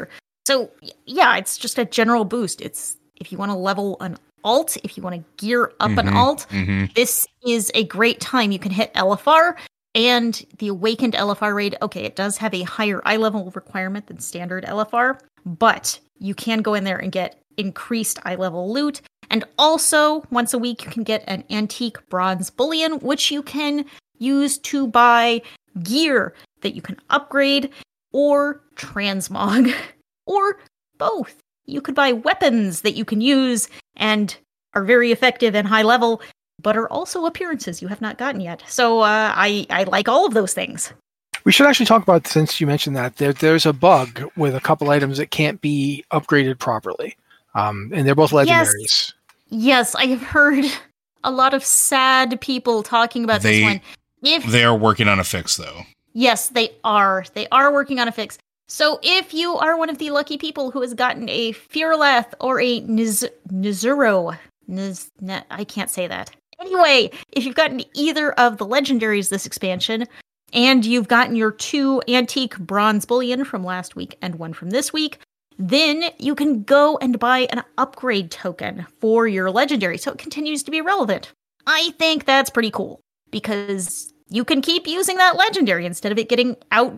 Speaker 3: So yeah, it's just a general boost. It's if you want to level an alt, if you want to gear up an alt, this is a great time. You can hit LFR, and the Awakened LFR raid, okay, it does have a higher eye level requirement than standard LFR, but you can go in there and get increased eye level loot. And also, once a week, you can get an antique bronze bullion, which you can use to buy gear that you can upgrade or transmog, or both. You could buy weapons that you can use and are very effective and high level, but are also appearances you have not gotten yet. So I like all of those things.
Speaker 1: We should actually talk about, since you mentioned that, there's a bug with a couple items that can't be upgraded properly. And they're both legendaries.
Speaker 3: Yes, I have heard a lot of sad people talking about this one.
Speaker 2: They are working on a fix, though.
Speaker 3: Yes, they are. They are working on a fix. So if you are one of the lucky people who has gotten a Fearlath or a Nizuro, I can't say that. Anyway, if you've gotten either of the legendaries this expansion, and you've gotten your 2 antique bronze bullion from last week and 1 from this week, then you can go and buy an upgrade token for your legendary, so it continues to be relevant. I think that's pretty cool, because you can keep using that legendary instead of it getting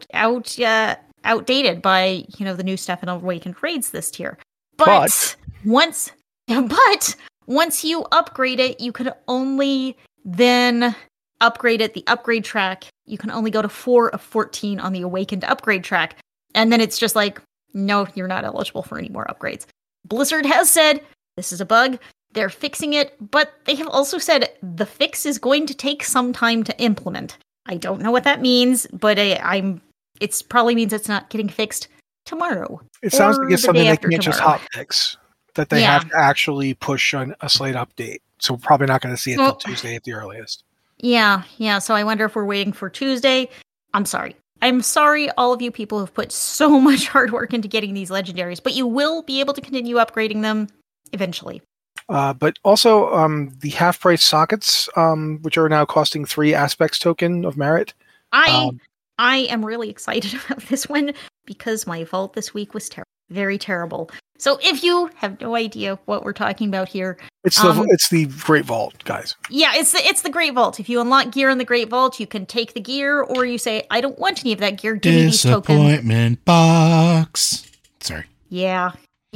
Speaker 3: outdated by, the new stuff in Awakened raids this tier. But once you upgrade it, you can only then upgrade it. The upgrade track, you can only go to 4 of 14 on the Awakened upgrade track. And then it's just like, no, you're not eligible for any more upgrades. Blizzard has said this is a bug. They're fixing it, but they have also said the fix is going to take some time to implement. I don't know what that means, but it probably means it's not getting fixed tomorrow.
Speaker 1: It sounds like it's something they can't just hotfix, that they have to actually push on a slate update. So we're probably not going to see it until Tuesday at the earliest.
Speaker 3: Yeah. So I wonder if we're waiting for Tuesday. I'm sorry, all of you people who've put so much hard work into getting these legendaries, but you will be able to continue upgrading them eventually.
Speaker 1: But also the half-price sockets, which are now costing 3 aspects token of merit.
Speaker 3: I am really excited about this one because my vault this week was very terrible. So if you have no idea what we're talking about here,
Speaker 1: it's the Great Vault, guys.
Speaker 3: Yeah, it's the Great Vault. If you unlock gear in the Great Vault, you can take the gear, or you say, I don't want any of that gear. Give me these tokens.
Speaker 2: Disappointment box. Sorry.
Speaker 3: Yeah.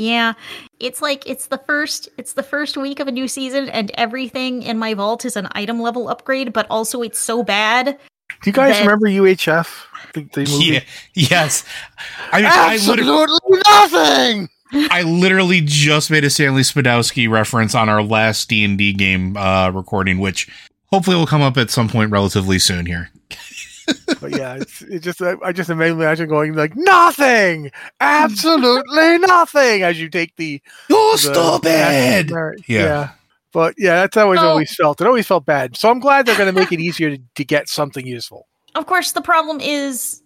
Speaker 3: It's like it's the first week of a new season, and everything in my vault is an item level upgrade, but also it's so bad.
Speaker 1: Do you guys remember UHF? The movie?
Speaker 2: Yeah, yes.
Speaker 1: Absolutely nothing!
Speaker 2: I literally just made a Stanley Spadowski reference on our last D&D game recording, which hopefully will come up at some point relatively soon here.
Speaker 1: But yeah, I just imagine going like, nothing! Absolutely nothing! As you take
Speaker 2: You're stupid!
Speaker 1: Yeah. But yeah, that's how it always felt. It always felt bad. So I'm glad they're going to make it easier to get something useful.
Speaker 3: Of course, the problem is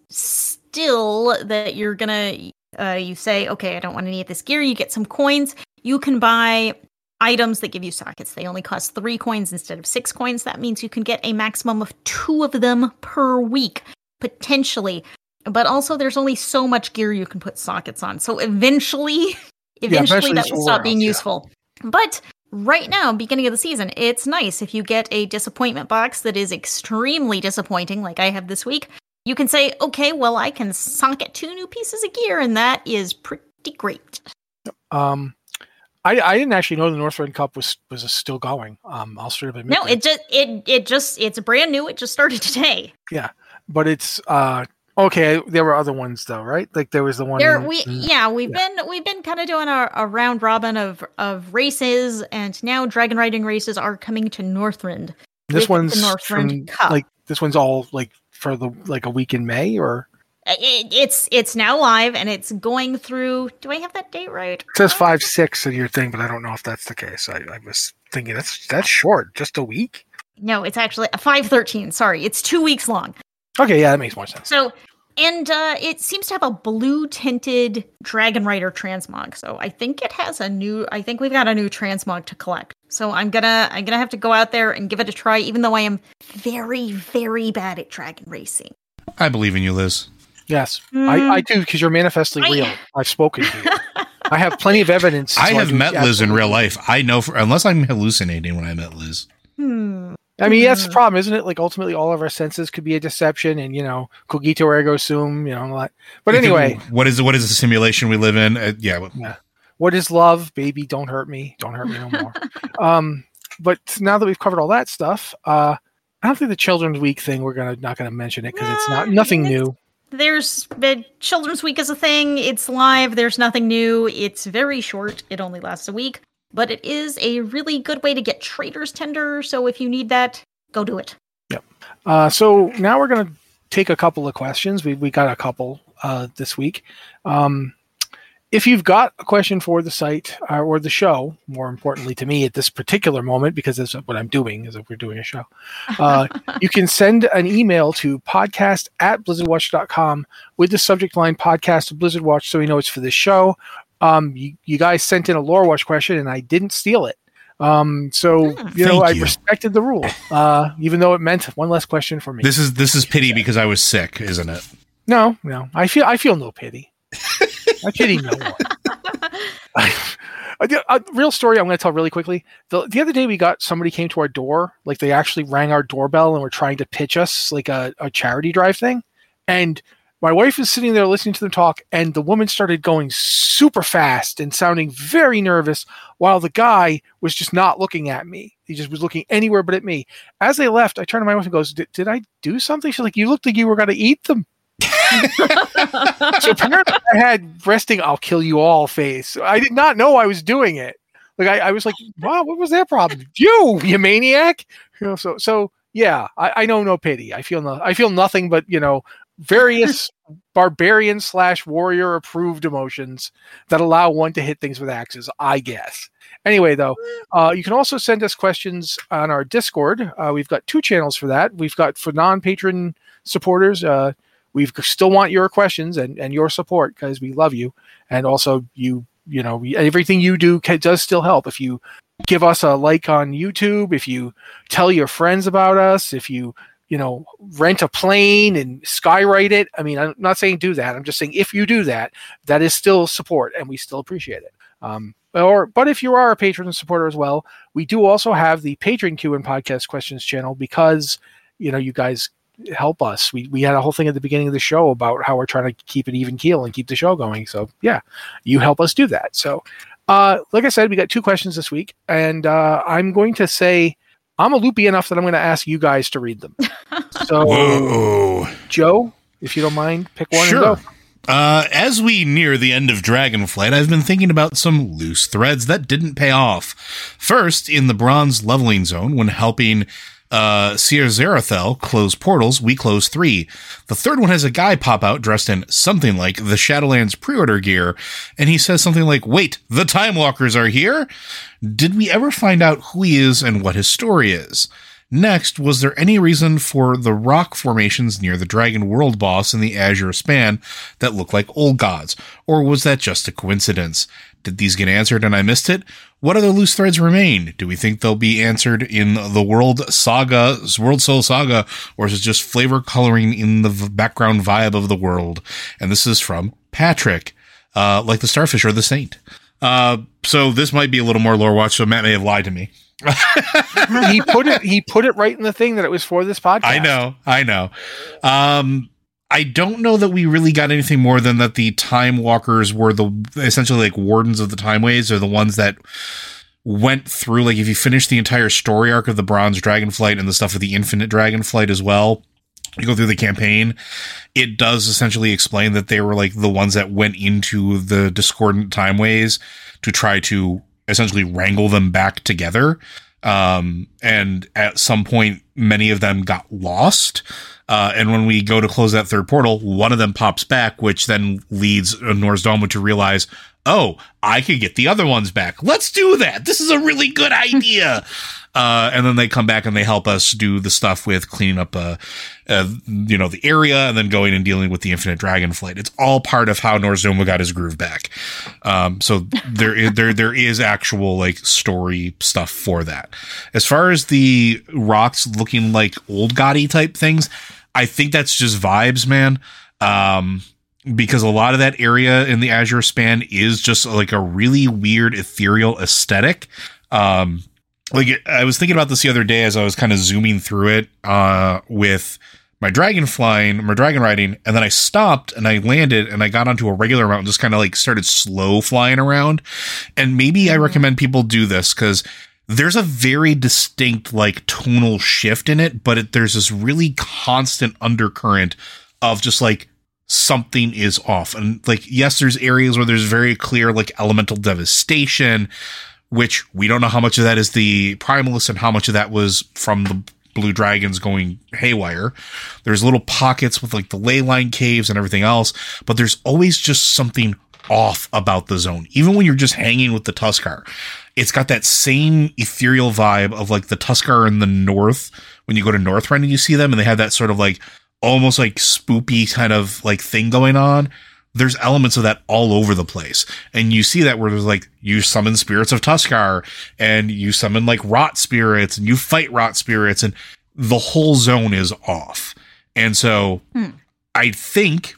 Speaker 3: still that you're going to, you say, okay, I don't want any of this gear. You get some coins. You can buy items that give you sockets. They only cost 3 coins instead of 6 coins. That means you can get a maximum of 2 of them per week, potentially. But also, there's only so much gear you can put sockets on. So eventually that will stop being useful. But right now, beginning of the season, it's nice if you get a disappointment box that is extremely disappointing, like I have this week. You can say, okay, well, I can socket 2 new pieces of gear, and that is pretty great.
Speaker 1: I didn't actually know the Northrend Cup was still going. I'll straight up admit.
Speaker 3: No, it's brand new. It just started today.
Speaker 1: Yeah, but it's okay. There were other ones though, right? Like there was the one.
Speaker 3: We've been kind of doing a round robin of races, and now dragon riding races are coming to Northrend.
Speaker 1: This one's
Speaker 3: the Northrend Cup.
Speaker 1: This one's all for a week in May, or
Speaker 3: it's now live and it's going through. Do I have that date right?
Speaker 1: It says 5/6 in your thing, but I don't know if that's the case. I was thinking that's short, just a week.
Speaker 3: No, it's actually 5/13. Sorry, it's 2 weeks long.
Speaker 1: Okay, yeah, that makes more sense.
Speaker 3: So, and it seems to have a blue tinted Dragon Rider transmog. So I think we've got a new transmog to collect. So I'm gonna have to go out there and give it a try, even though I am very, very bad at dragon racing.
Speaker 2: I believe in you, Liz.
Speaker 1: Yes, I do, because you're manifestly real. I've spoken to you. I have plenty of evidence.
Speaker 2: I have met Liz in real life. I know, unless I'm hallucinating when I met Liz.
Speaker 1: I mean, that's the problem, isn't it? Like, ultimately, all of our senses could be a deception, and, cogito ergo sum, all that. But anyway.
Speaker 2: What is the simulation we live in? Yeah.
Speaker 1: What is love? Baby, don't hurt me. Don't hurt me no more. But now that we've covered all that stuff, I don't think the Children's Week thing, we're not gonna mention it, because it's nothing new.
Speaker 3: There's Children's Week is a thing. It's live. There's nothing new. It's very short. It only lasts a week. But it is a really good way to get Trader's Tender. So if you need that, go do it.
Speaker 1: Yep. So now we're going to take a couple of questions. We got a couple this week. If you've got a question for the site or the show, more importantly to me at this particular moment, because that's what I'm doing, is that we're doing a show, you can send an email to podcast@blizzardwatch.com with the subject line podcast of Blizzard Watch, so we know it's for this show. You guys sent in a Lore Watch question, and I didn't steal it. So I respected the rule, even though it meant one less question for me.
Speaker 2: This is pity because I was sick, isn't it?
Speaker 1: No. I feel no pity. I pity no one. A real story I'm going to tell really quickly. The other day somebody came to our door, like they actually rang our doorbell and were trying to pitch us like a charity drive thing. And my wife was sitting there listening to them talk, and the woman started going super fast and sounding very nervous, while the guy was just not looking at me. He just was looking anywhere but at me. As they left, I turned to my wife and goes, did I do something? She's like, you looked like you were going to eat them. So apparently I had resting "I'll kill you all" face. I did not know I was doing it. Like I was like, wow, what was that problem? You maniac. So yeah, I know no pity. I feel nothing but various barbarian / warrior approved emotions that allow one to hit things with axes, I guess. Anyway, though, you can also send us questions on our Discord. We've got 2 channels for that. We've got for non-patron supporters. We still want your questions and your support, because we love you. And also, everything you do does still help. If you give us a like on YouTube, if you tell your friends about us, if you rent a plane and skywrite it. I mean, I'm not saying do that. I'm just saying if you do that, that is still support, and we still appreciate it. But if you are a patron and supporter as well, we do also have the Patreon Q and Podcast Questions channel, because you guys help us. We had a whole thing at the beginning of the show about how we're trying to keep an even keel and keep the show going. So yeah, you help us do that. So like I said, we got 2 questions this week, and I'm going to say I'm a loopy enough that I'm going to ask you guys to read them. So, whoa. Joe, if you don't mind, pick one.
Speaker 2: Sure.
Speaker 1: And go.
Speaker 2: As we near the end of Dragonflight, I've been thinking about some loose threads that didn't pay off. First, in the Bronze Leveling Zone, when helping Seer Zerathel close portals, we close 3. The third one has a guy pop out dressed in something like the Shadowlands pre-order gear, and he says something like, "Wait, the Time Walkers are here?" Did we ever find out who he is and what his story is? Next, was there any reason for the rock formations near the Dragon World boss in the Azure Span that look like old gods, or was that just a coincidence? Did these get answered and I missed it? What other loose threads remain? Do we think they'll be answered in the World Soul Saga, or is it just flavor coloring in the background vibe of the world? And this is from Patrick, like the Starfish or the Saint. So this might be a little more Lore Watch, so Matt may have lied to me.
Speaker 1: He put it right in the thing that it was for this podcast.
Speaker 2: I know. I don't know that we really got anything more than that the Time Walkers were essentially like wardens of the Timeways, or the ones that went through, like if you finish the entire story arc of the Bronze Dragonflight and the stuff with the Infinite Dragonflight as well, you go through the campaign, it does essentially explain that they were like the ones that went into the discordant Timeways to try to essentially wrangle them back together. And at some point, many of them got lost. And when we go to close that third portal, one of them pops back, which then leads Nozdoma to realize, oh, I could get the other ones back. Let's do that. This is a really good idea. And then they come back and they help us do the stuff with cleaning up, the area, and then going and dealing with the Infinite Dragonflight. It's all part of how Nozdoma got his groove back. So there is actual like story stuff for that. As far as the rocks looking like old gaudy type things, I think that's just vibes, man. because a lot of that area in the Azure Span is just like a really weird ethereal aesthetic. Like I was thinking about this the other day as I was kind of zooming through it with my dragon riding, and then I stopped and I landed and I got onto a regular route and just kind of like started slow flying around. And maybe I recommend people do this because there's a very distinct like tonal shift in it, but there's this really constant undercurrent of just like something is off. And like, yes, there's areas where there's very clear like elemental devastation, which we don't know how much of that is the Primalist and how much of that was from the blue dragons going haywire. There's little pockets with like the ley line caves and everything else, but there's always just something off about the zone. Even when you're just hanging with the Tuskar, it's got that same ethereal vibe of like the Tuskar in the north. When you go to Northrend and you see them and they have that sort of like almost like spoopy kind of like thing going on. There's elements of that all over the place. And you see that where there's like, you summon spirits of Tuskar and you summon like rot spirits and you fight rot spirits and the whole zone is off. And so I think,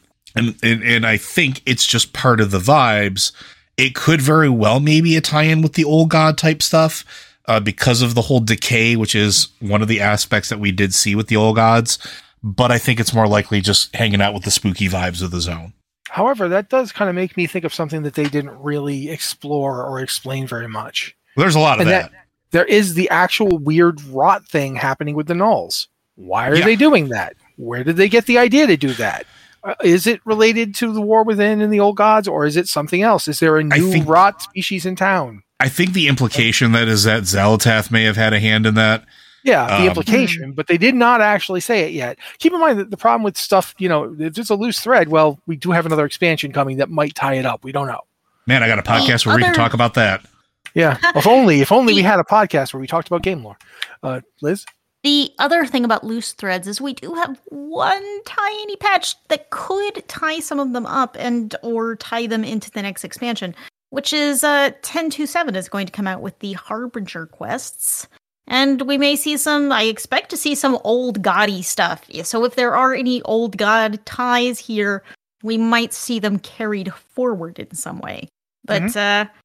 Speaker 2: and I think it's just part of the vibes. It could very well maybe a tie-in with the old god type stuff because of the whole decay, which is one of the aspects that we did see with the old gods. But I think it's more likely just hanging out with the spooky vibes of the zone.
Speaker 1: However, that does kind of make me think of something that they didn't really explore or explain very much.
Speaker 2: There's a lot of that.
Speaker 1: There is the actual weird rot thing happening with the Nulls. Why are they doing that? Where did they get the idea to do that? Is it related to the War Within and the Old Gods, or is it something else? Is there a new rot species in town?
Speaker 2: I think the implication that is that Xal'atath may have had a hand in that.
Speaker 1: Yeah, the implication, but they did not actually say it yet. Keep in mind that the problem with stuff, if it's a loose thread, well, we do have another expansion coming that might tie it up. We don't know.
Speaker 2: Man, I got a podcast where we can talk about that.
Speaker 1: Yeah, if only we had a podcast where we talked about game lore. Liz?
Speaker 3: The other thing about loose threads is we do have one tiny patch that could tie some of them up or tie them into the next expansion, which is 10.2.7 is going to come out with the Harbinger quests. And we may see I expect to see some old gaudy stuff. So if there are any old god ties here, we might see them carried forward in some way. But,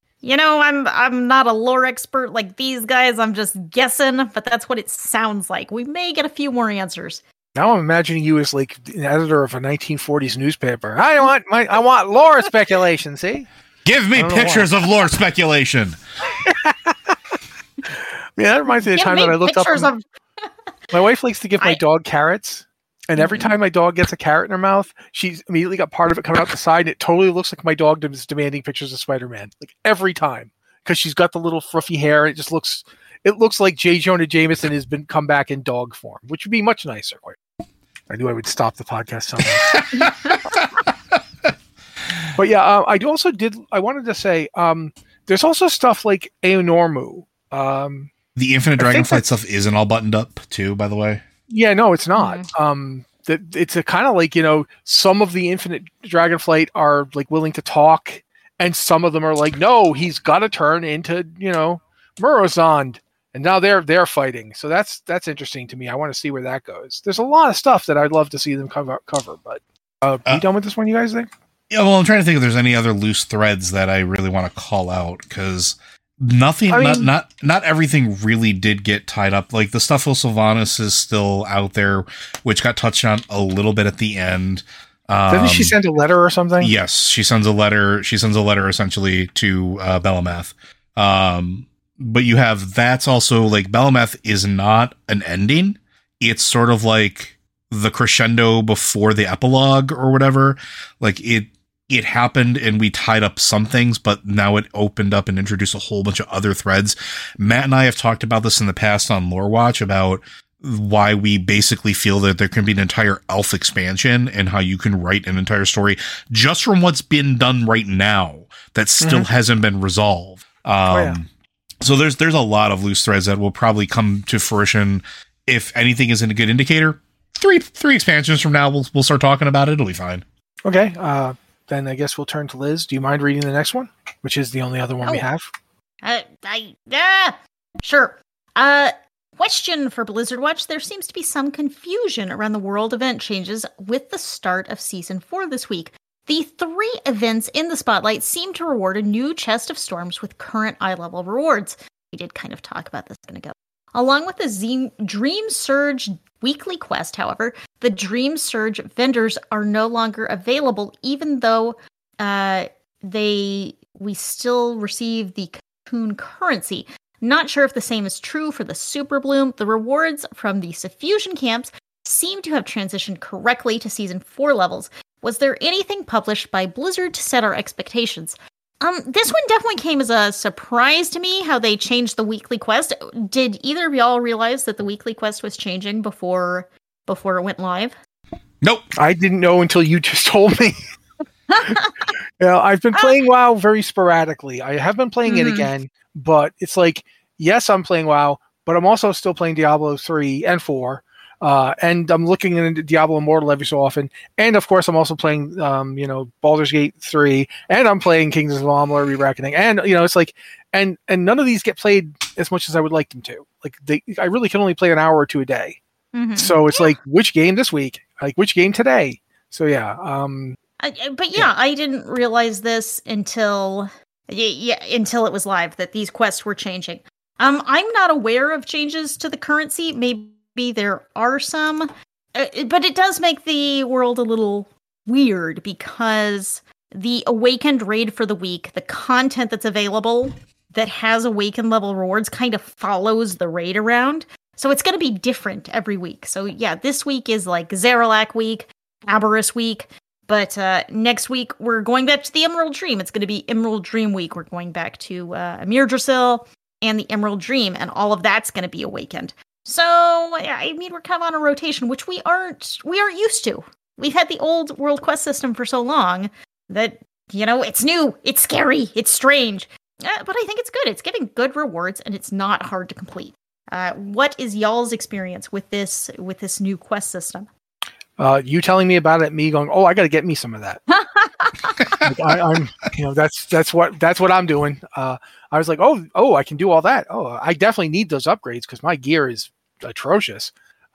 Speaker 3: I'm not a lore expert like these guys. I'm just guessing, but that's what it sounds like. We may get a few more answers.
Speaker 1: Now I'm imagining you as like an editor of a 1940s newspaper. I want lore speculation, see?
Speaker 2: Give me pictures of lore speculation.
Speaker 1: Yeah, that reminds me of the time that I looked up. My wife likes to give my dog carrots, and every time my dog gets a carrot in her mouth, she's immediately got part of it coming out the side, and it totally looks like my dog is demanding pictures of Spider-Man. Like every time, because she's got the little fluffy hair. It looks like J. Jonah Jameson has come back in dog form, which would be much nicer. I knew I would stop the podcast somehow. But yeah, I wanted to say, there's also stuff like Eonormu.
Speaker 2: The Infinite Dragonflight stuff isn't all buttoned up too, by the way.
Speaker 1: Yeah, no, it's not. It's a kind of like, some of the Infinite Dragonflight are like willing to talk, and some of them are like, no, he's got to turn into, Murozond, and now they're fighting. So that's interesting to me. I want to see where that goes. There's a lot of stuff that I'd love to see them cover, but are you done with this one, you guys think?
Speaker 2: Yeah, well, I'm trying to think if there's any other loose threads that I really want to call out, because nothing, not everything really did get tied up. Like the stuff with Sylvanas is still out there, which got touched on a little bit at the end.
Speaker 1: Didn't she send a letter or something?
Speaker 2: Yes, she sends a letter. She sends a letter essentially to Belamath. But you have, that's also like, Belamath is not an ending. It's sort of like the crescendo before the epilogue or whatever. Like it happened and we tied up some things, but now it opened up and introduced a whole bunch of other threads. Matt and I have talked about this in the past on Lore Watch about why we basically feel that there can be an entire elf expansion and how you can write an entire story just from what's been done right now that still hasn't been resolved. So there's a lot of loose threads that will probably come to fruition. If anything isn't a good indicator, three expansions from now, we'll start talking about it. It'll be fine.
Speaker 1: Okay. Then I guess we'll turn to Liz. Do you mind reading the next one, which is the only other one we have?
Speaker 3: Sure. One question for Blizzard Watch. There seems to be some confusion around the world event changes with the start of Season 4 this week. The 3 events in the spotlight seem to reward a new chest of storms with current eye-level rewards. We did kind of talk about this a minute ago. Along with the Dream Surge weekly quest, however, the Dream Surge vendors are no longer available, even though we still receive the Cocoon currency. Not sure if the same is true for the Super Bloom. The rewards from the Suffusion camps seem to have transitioned correctly to Season 4 levels. Was there anything published by Blizzard to set our expectations? This one definitely came as a surprise to me, how they changed the weekly quest. Did either of y'all realize that the weekly quest was changing before it went live?
Speaker 2: Nope.
Speaker 1: I didn't know until you just told me. I've been playing WoW very sporadically. I have been playing it again, but it's like, yes, I'm playing WoW, but I'm also still playing Diablo 3 and 4. And I'm looking into Diablo Immortal every so often. And of course, I'm also playing, Baldur's Gate 3, and I'm playing Kingdoms of Amalur: Re-Reckoning. And, it's like, and none of these get played as much as I would like them to. Like, I really can only play an hour or two a day. Mm-hmm. So it's like, which game this week? Like, which game today? So yeah.
Speaker 3: I didn't realize this until it was live, that these quests were changing. I'm not aware of changes to the currency. Maybe there are some, but it does make the world a little weird because the Awakened raid for the week, the content that's available that has Awakened level rewards kind of follows the raid around. So it's going to be different every week. So yeah, this week is like Zaralak week, Aberrus week, but next week we're going back to the Emerald Dream. It's going to be Emerald Dream week. We're going back to Amir Drasil and the Emerald Dream, and all of that's going to be Awakened. So, I mean, we're kind of on a rotation, which we aren't used to. We've had the old World Quest system for so long that, it's new, it's scary, it's strange. But I think it's good. It's giving good rewards, and it's not hard to complete. What is y'all's experience with this new quest system?
Speaker 1: You telling me about it, me going, oh, I got to get me some of that. I'm that's what I'm doing. I was like, oh, I can do all that. Oh, I definitely need those upgrades because my gear is atrocious.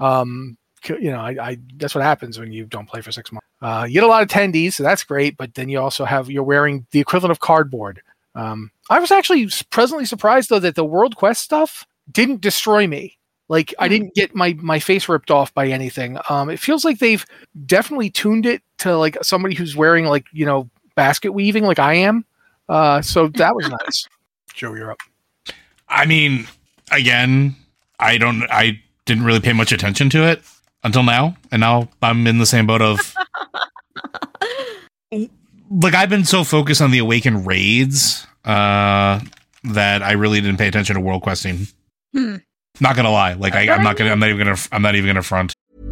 Speaker 1: I that's what happens when you don't play for 6 months. You get a lot of attendees, so that's great. But then you also you're wearing the equivalent of cardboard. I was actually pleasantly surprised though that the World Quest stuff didn't destroy me. Like I didn't get my face ripped off by anything. It feels like they've definitely tuned it to like somebody who's wearing basket weaving like I am. So that was nice. Joe, you're up.
Speaker 2: I mean, again, I didn't really pay much attention to it until now, and now I'm in the same boat of like I've been so focused on the Awakened raids that I really didn't pay attention to World Questing. Not gonna lie, I'm not even gonna front.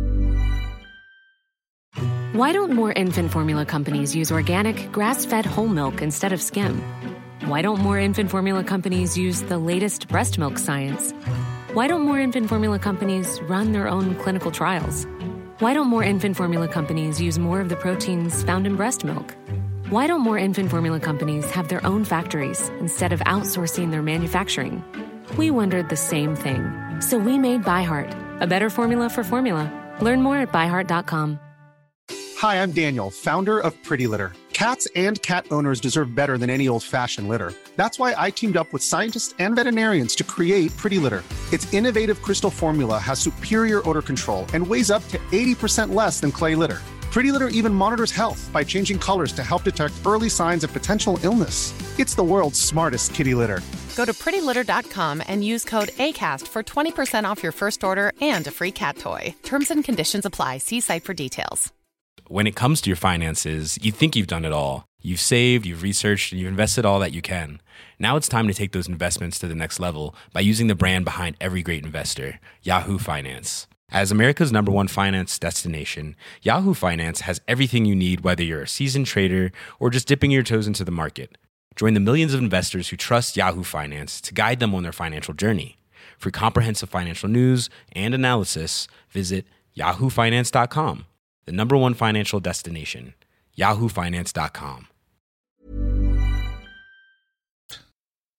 Speaker 10: Why don't more infant formula companies use organic, grass-fed whole milk instead of skim? Why don't more infant formula companies use the latest breast milk science? Why don't more infant formula companies run their own clinical trials? Why don't more infant formula companies use more of the proteins found in breast milk? Why don't more infant formula companies have their own factories instead of outsourcing their manufacturing? We wondered the same thing. So we made ByHeart, a better formula for formula. Learn more at byheart.com.
Speaker 6: Hi, I'm Daniel, founder of Pretty Litter. Cats and cat owners deserve better than any old-fashioned litter. That's why I teamed up with scientists and veterinarians to create Pretty Litter. Its innovative crystal formula has superior odor control and weighs up to 80% less than clay litter. Pretty Litter even monitors health by changing colors to help detect early signs of potential illness. It's the world's smartest kitty litter.
Speaker 7: Go to prettylitter.com and use code ACAST for 20% off your first order and a free cat toy. Terms and conditions apply. See site for details.
Speaker 11: When it comes to your finances, you think you've done it all. You've saved, you've researched, and you've invested all that you can. Now it's time to take those investments to the next level by using the brand behind every great investor, Yahoo Finance. As America's #1 finance destination, Yahoo Finance has everything you need, whether you're a seasoned trader or just dipping your toes into the market. Join the millions of investors who trust Yahoo Finance to guide them on their financial journey. For comprehensive financial news and analysis, visit yahoofinance.com. The #1 financial destination, yahoofinance.com.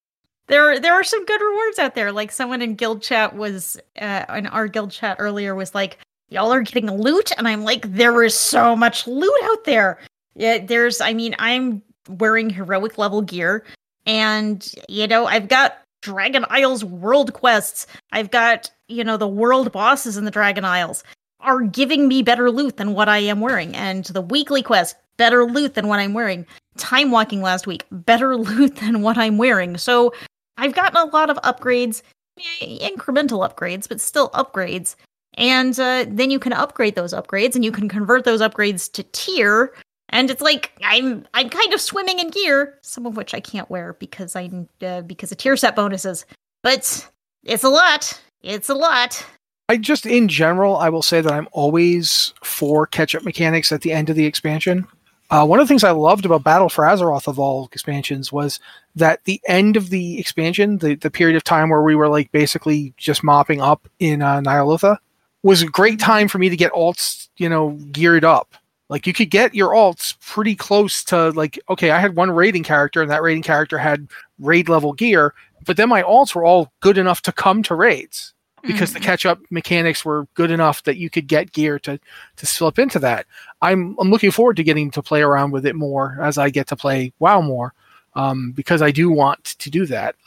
Speaker 3: There are some good rewards out there. Like someone in guild chat was in our guild chat earlier was like, y'all are getting loot, and I'm like, there is so much loot out there. Yeah, I'm wearing heroic level gear, and I've got Dragon Isles world quests. I've got the world bosses in the Dragon Isles are giving me better loot than what I am wearing, and the weekly quest, better loot than what I'm wearing. Time walking last week, better loot than what I'm wearing. So I've gotten a lot of upgrades, incremental upgrades, but still upgrades. And then you can upgrade those upgrades, and you can convert those upgrades to tier. And it's like I'm kind of swimming in gear, some of which I can't wear because of tier set bonuses. But it's a lot. It's a lot.
Speaker 1: In general, I will say that I'm always for catch-up mechanics at the end of the expansion. One of the things I loved about Battle for Azeroth of all expansions was that the end of the expansion, the period of time where we were like basically just mopping up in Nyalotha, was a great time for me to get alts, geared up. Like you could get your alts pretty close to like, okay, I had one raiding character and that raiding character had raid level gear, but then my alts were all good enough to come to raids because the catch-up mechanics were good enough that you could get gear to slip into that. I'm looking forward to getting to play around with it more as I get to play WoW more, because I do want to do that.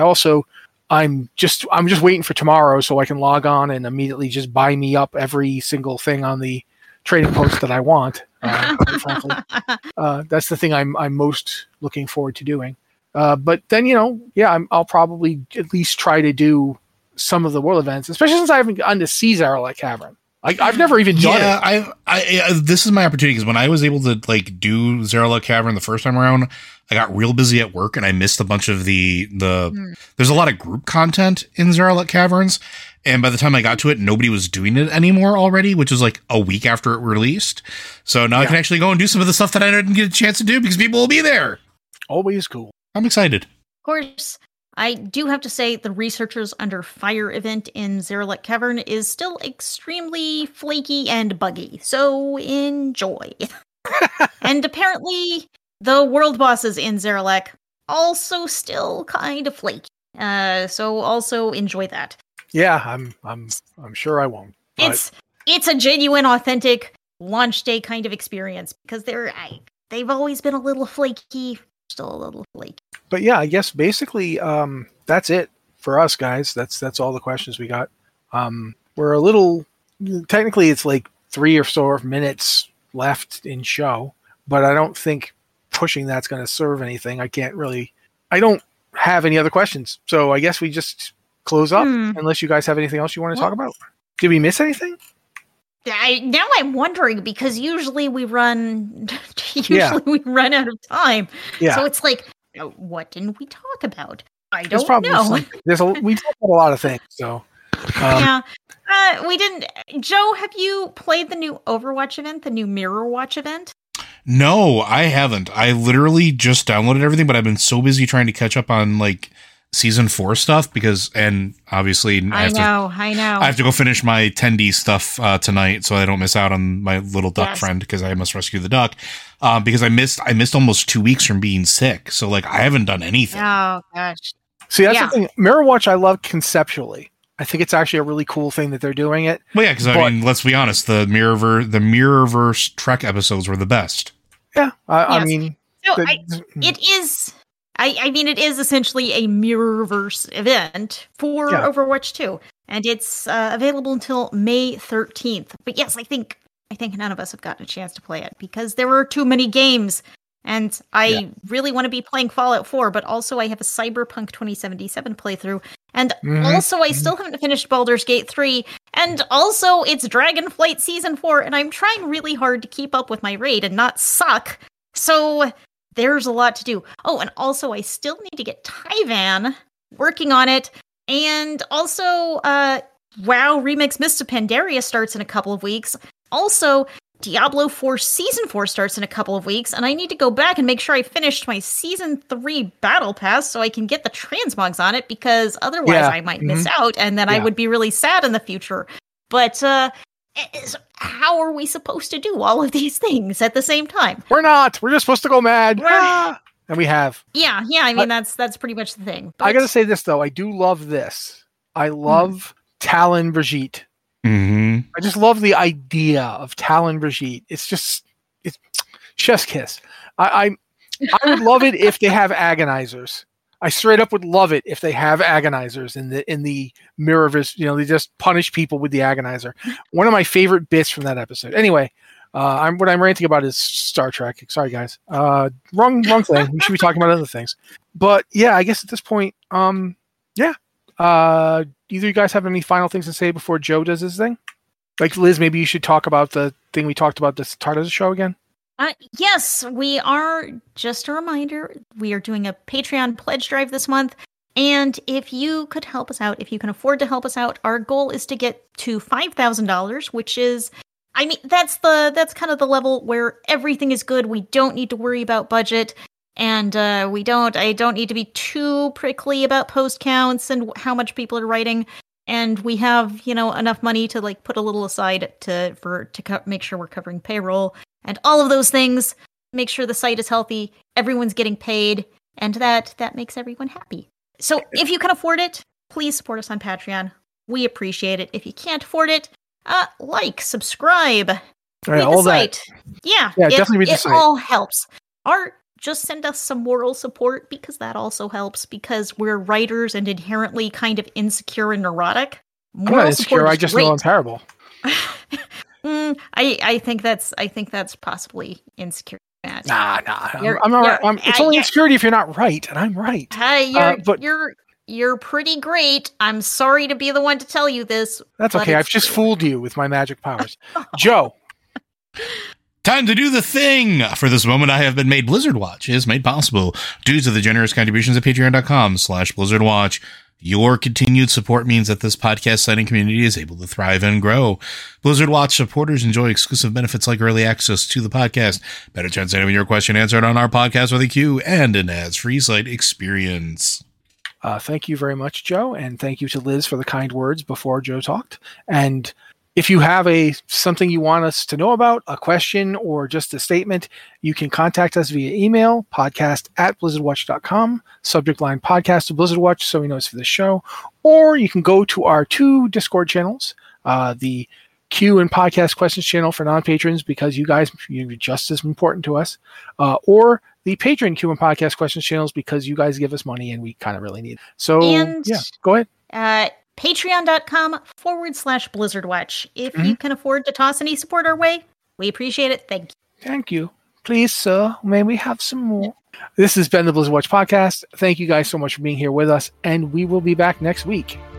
Speaker 1: I'm just waiting for tomorrow so I can log on and immediately just buy me up every single thing on the trading post that I want. Quite frankly, that's the thing I'm most looking forward to doing. But then I'll probably at least try to do some of the world events, especially since I haven't gotten to see Zaralek Cavern. I've never even done it.
Speaker 2: I this is my opportunity because when I was able to like do Zaralek Cavern the first time around, I got real busy at work and I missed a bunch of the there's a lot of group content in Zaralek Caverns, and by the time I got to it, nobody was doing it anymore already, which was like a week after it released. So now I can actually go and do some of the stuff that I didn't get a chance to do because people will be there.
Speaker 1: Always cool.
Speaker 2: I'm excited.
Speaker 3: Of course, I do have to say the Researchers Under Fire event in Zaralek Cavern is still extremely flaky and buggy, so enjoy. And apparently the world bosses in Zaralek also still kind of flaky, so also enjoy that.
Speaker 1: Yeah, I'm sure I won't. But
Speaker 3: It's a genuine, authentic launch day kind of experience because they've always been a little flaky, still a little flaky.
Speaker 1: But yeah, I guess basically that's it for us, guys. That's all the questions we got. We're a little technically it's like 3 or so minutes left in show, but I don't think pushing that's going to serve anything. I don't have any other questions, so I guess we just close up unless you guys have anything else you want to talk about. Did we miss anything?
Speaker 3: Now I'm wondering because usually we run out of time. Yeah. So it's like, what didn't we talk about? I don't know.
Speaker 1: We talked about a lot of things. So
Speaker 3: we didn't. Joe, have you played the new Overwatch event, the new Mirror Watch event?
Speaker 2: No, I haven't. I literally just downloaded everything, but I've been so busy trying to catch up on like season 4 stuff and obviously I have to go finish my 10D stuff tonight so I don't miss out on my little duck friend because I must rescue the duck because I missed almost 2 weeks from being sick, so like I haven't done anything.
Speaker 3: Oh gosh.
Speaker 1: See, that's the thing. Mirror Watch I love conceptually. I think it's actually a really cool thing that they're doing it.
Speaker 2: Well, yeah, because I mean, let's be honest, the Mirrorverse Trek episodes were the best.
Speaker 1: Yeah, I mean,
Speaker 3: so it is. I mean, it is essentially a Mirrorverse event for Overwatch 2, and it's available until May 13th. But yes, I think none of us have gotten a chance to play it because there were too many games, and I really want to be playing Fallout 4, but also I have a Cyberpunk 2077 playthrough, and also I still haven't finished Baldur's Gate 3, and also it's Dragonflight Season 4, and I'm trying really hard to keep up with my raid and not suck, so there's a lot to do. Oh, and also I still need to get Tyvan, working on it. And also, WoW Remix Mists of Pandaria starts in a couple of weeks. Also, Diablo 4 Season 4 starts in a couple of weeks. And I need to go back and make sure I finished my Season 3 Battle Pass so I can get the transmogs on it, because otherwise I might miss out, and then I would be really sad in the future. But, how are we supposed to do all of these things at the same time?
Speaker 1: We're not. We're just supposed to go mad. And we have.
Speaker 3: Yeah. I mean, that's pretty much the thing. But
Speaker 1: I got to say this, though. I do love this. I love Talon Brigitte.
Speaker 2: Mm-hmm.
Speaker 1: I just love the idea of Talon Brigitte. It's chef's kiss. I would love it if they have agonizers. I straight up would love it if they have agonizers in the Mirrorverse. They just punish people with the agonizer. One of my favorite bits from that episode. Anyway, what I'm ranting about is Star Trek. Sorry, guys. Wrong thing. We should be talking about other things. But yeah, I guess at this point, yeah. Either you guys have any final things to say before Joe does his thing? Like Liz, maybe you should talk about the thing we talked about, the start of the show again.
Speaker 3: Yes, we are. Just a reminder, we are doing a Patreon pledge drive this month. And if you could help us out, if you can afford to help us out, our goal is to get to $5,000, which is, I mean, that's kind of the level where everything is good. We don't need to worry about budget. And I don't need to be too prickly about post counts and how much people are writing. And we have, enough money to like put a little aside to make sure we're covering payroll and all of those things. Make sure the site is healthy, everyone's getting paid, and that makes everyone happy. So if you can afford it, please support us on Patreon. We appreciate it. If you can't afford it, subscribe,
Speaker 1: all right, all
Speaker 3: site.
Speaker 1: That. Yeah, definitely read the site.
Speaker 3: It all helps. Just send us some moral support, because that also helps, because we're writers and inherently kind of insecure and neurotic.
Speaker 1: I'm not insecure, I just know I'm terrible.
Speaker 3: I think that's possibly insecure.
Speaker 1: Nah. It's only insecurity if you're not right, and I'm right.
Speaker 3: You're pretty great. I'm sorry to be the one to tell you this.
Speaker 1: That's okay. I've just fooled you with my magic powers. Joe.
Speaker 2: Time to do the thing! For this moment, I have been made. Blizzard Watch is made possible due to the generous contributions at patreon.com/BlizzardWatch. Your continued support means that this podcast site and community is able to thrive and grow. Blizzard Watch supporters enjoy exclusive benefits like early access to the podcast, better chance of having your question answered on our podcast with a queue, and an ads-free site experience.
Speaker 1: Thank you very much, Joe, and thank you to Liz for the kind words before Joe talked. And if you have something you want us to know about, a question, or just a statement, you can contact us via email, podcast@blizzardwatch.com, subject line podcast to Blizzard Watch, so we know it's for the show. Or you can go to our 2 Discord channels, the Q and Podcast Questions channel for non-patrons, because you're just as important to us, or the Patreon Q and Podcast Questions channels, because you guys give us money and we kind of really need it. So, go ahead.
Speaker 3: Patreon.com/BlizzardWatch. If you can afford to toss any support our way, we appreciate it. Thank you.
Speaker 1: Thank you. Please, sir, may we have some more? This has been the Blizzard Watch Podcast. Thank you guys so much for being here with us, and we will be back next week.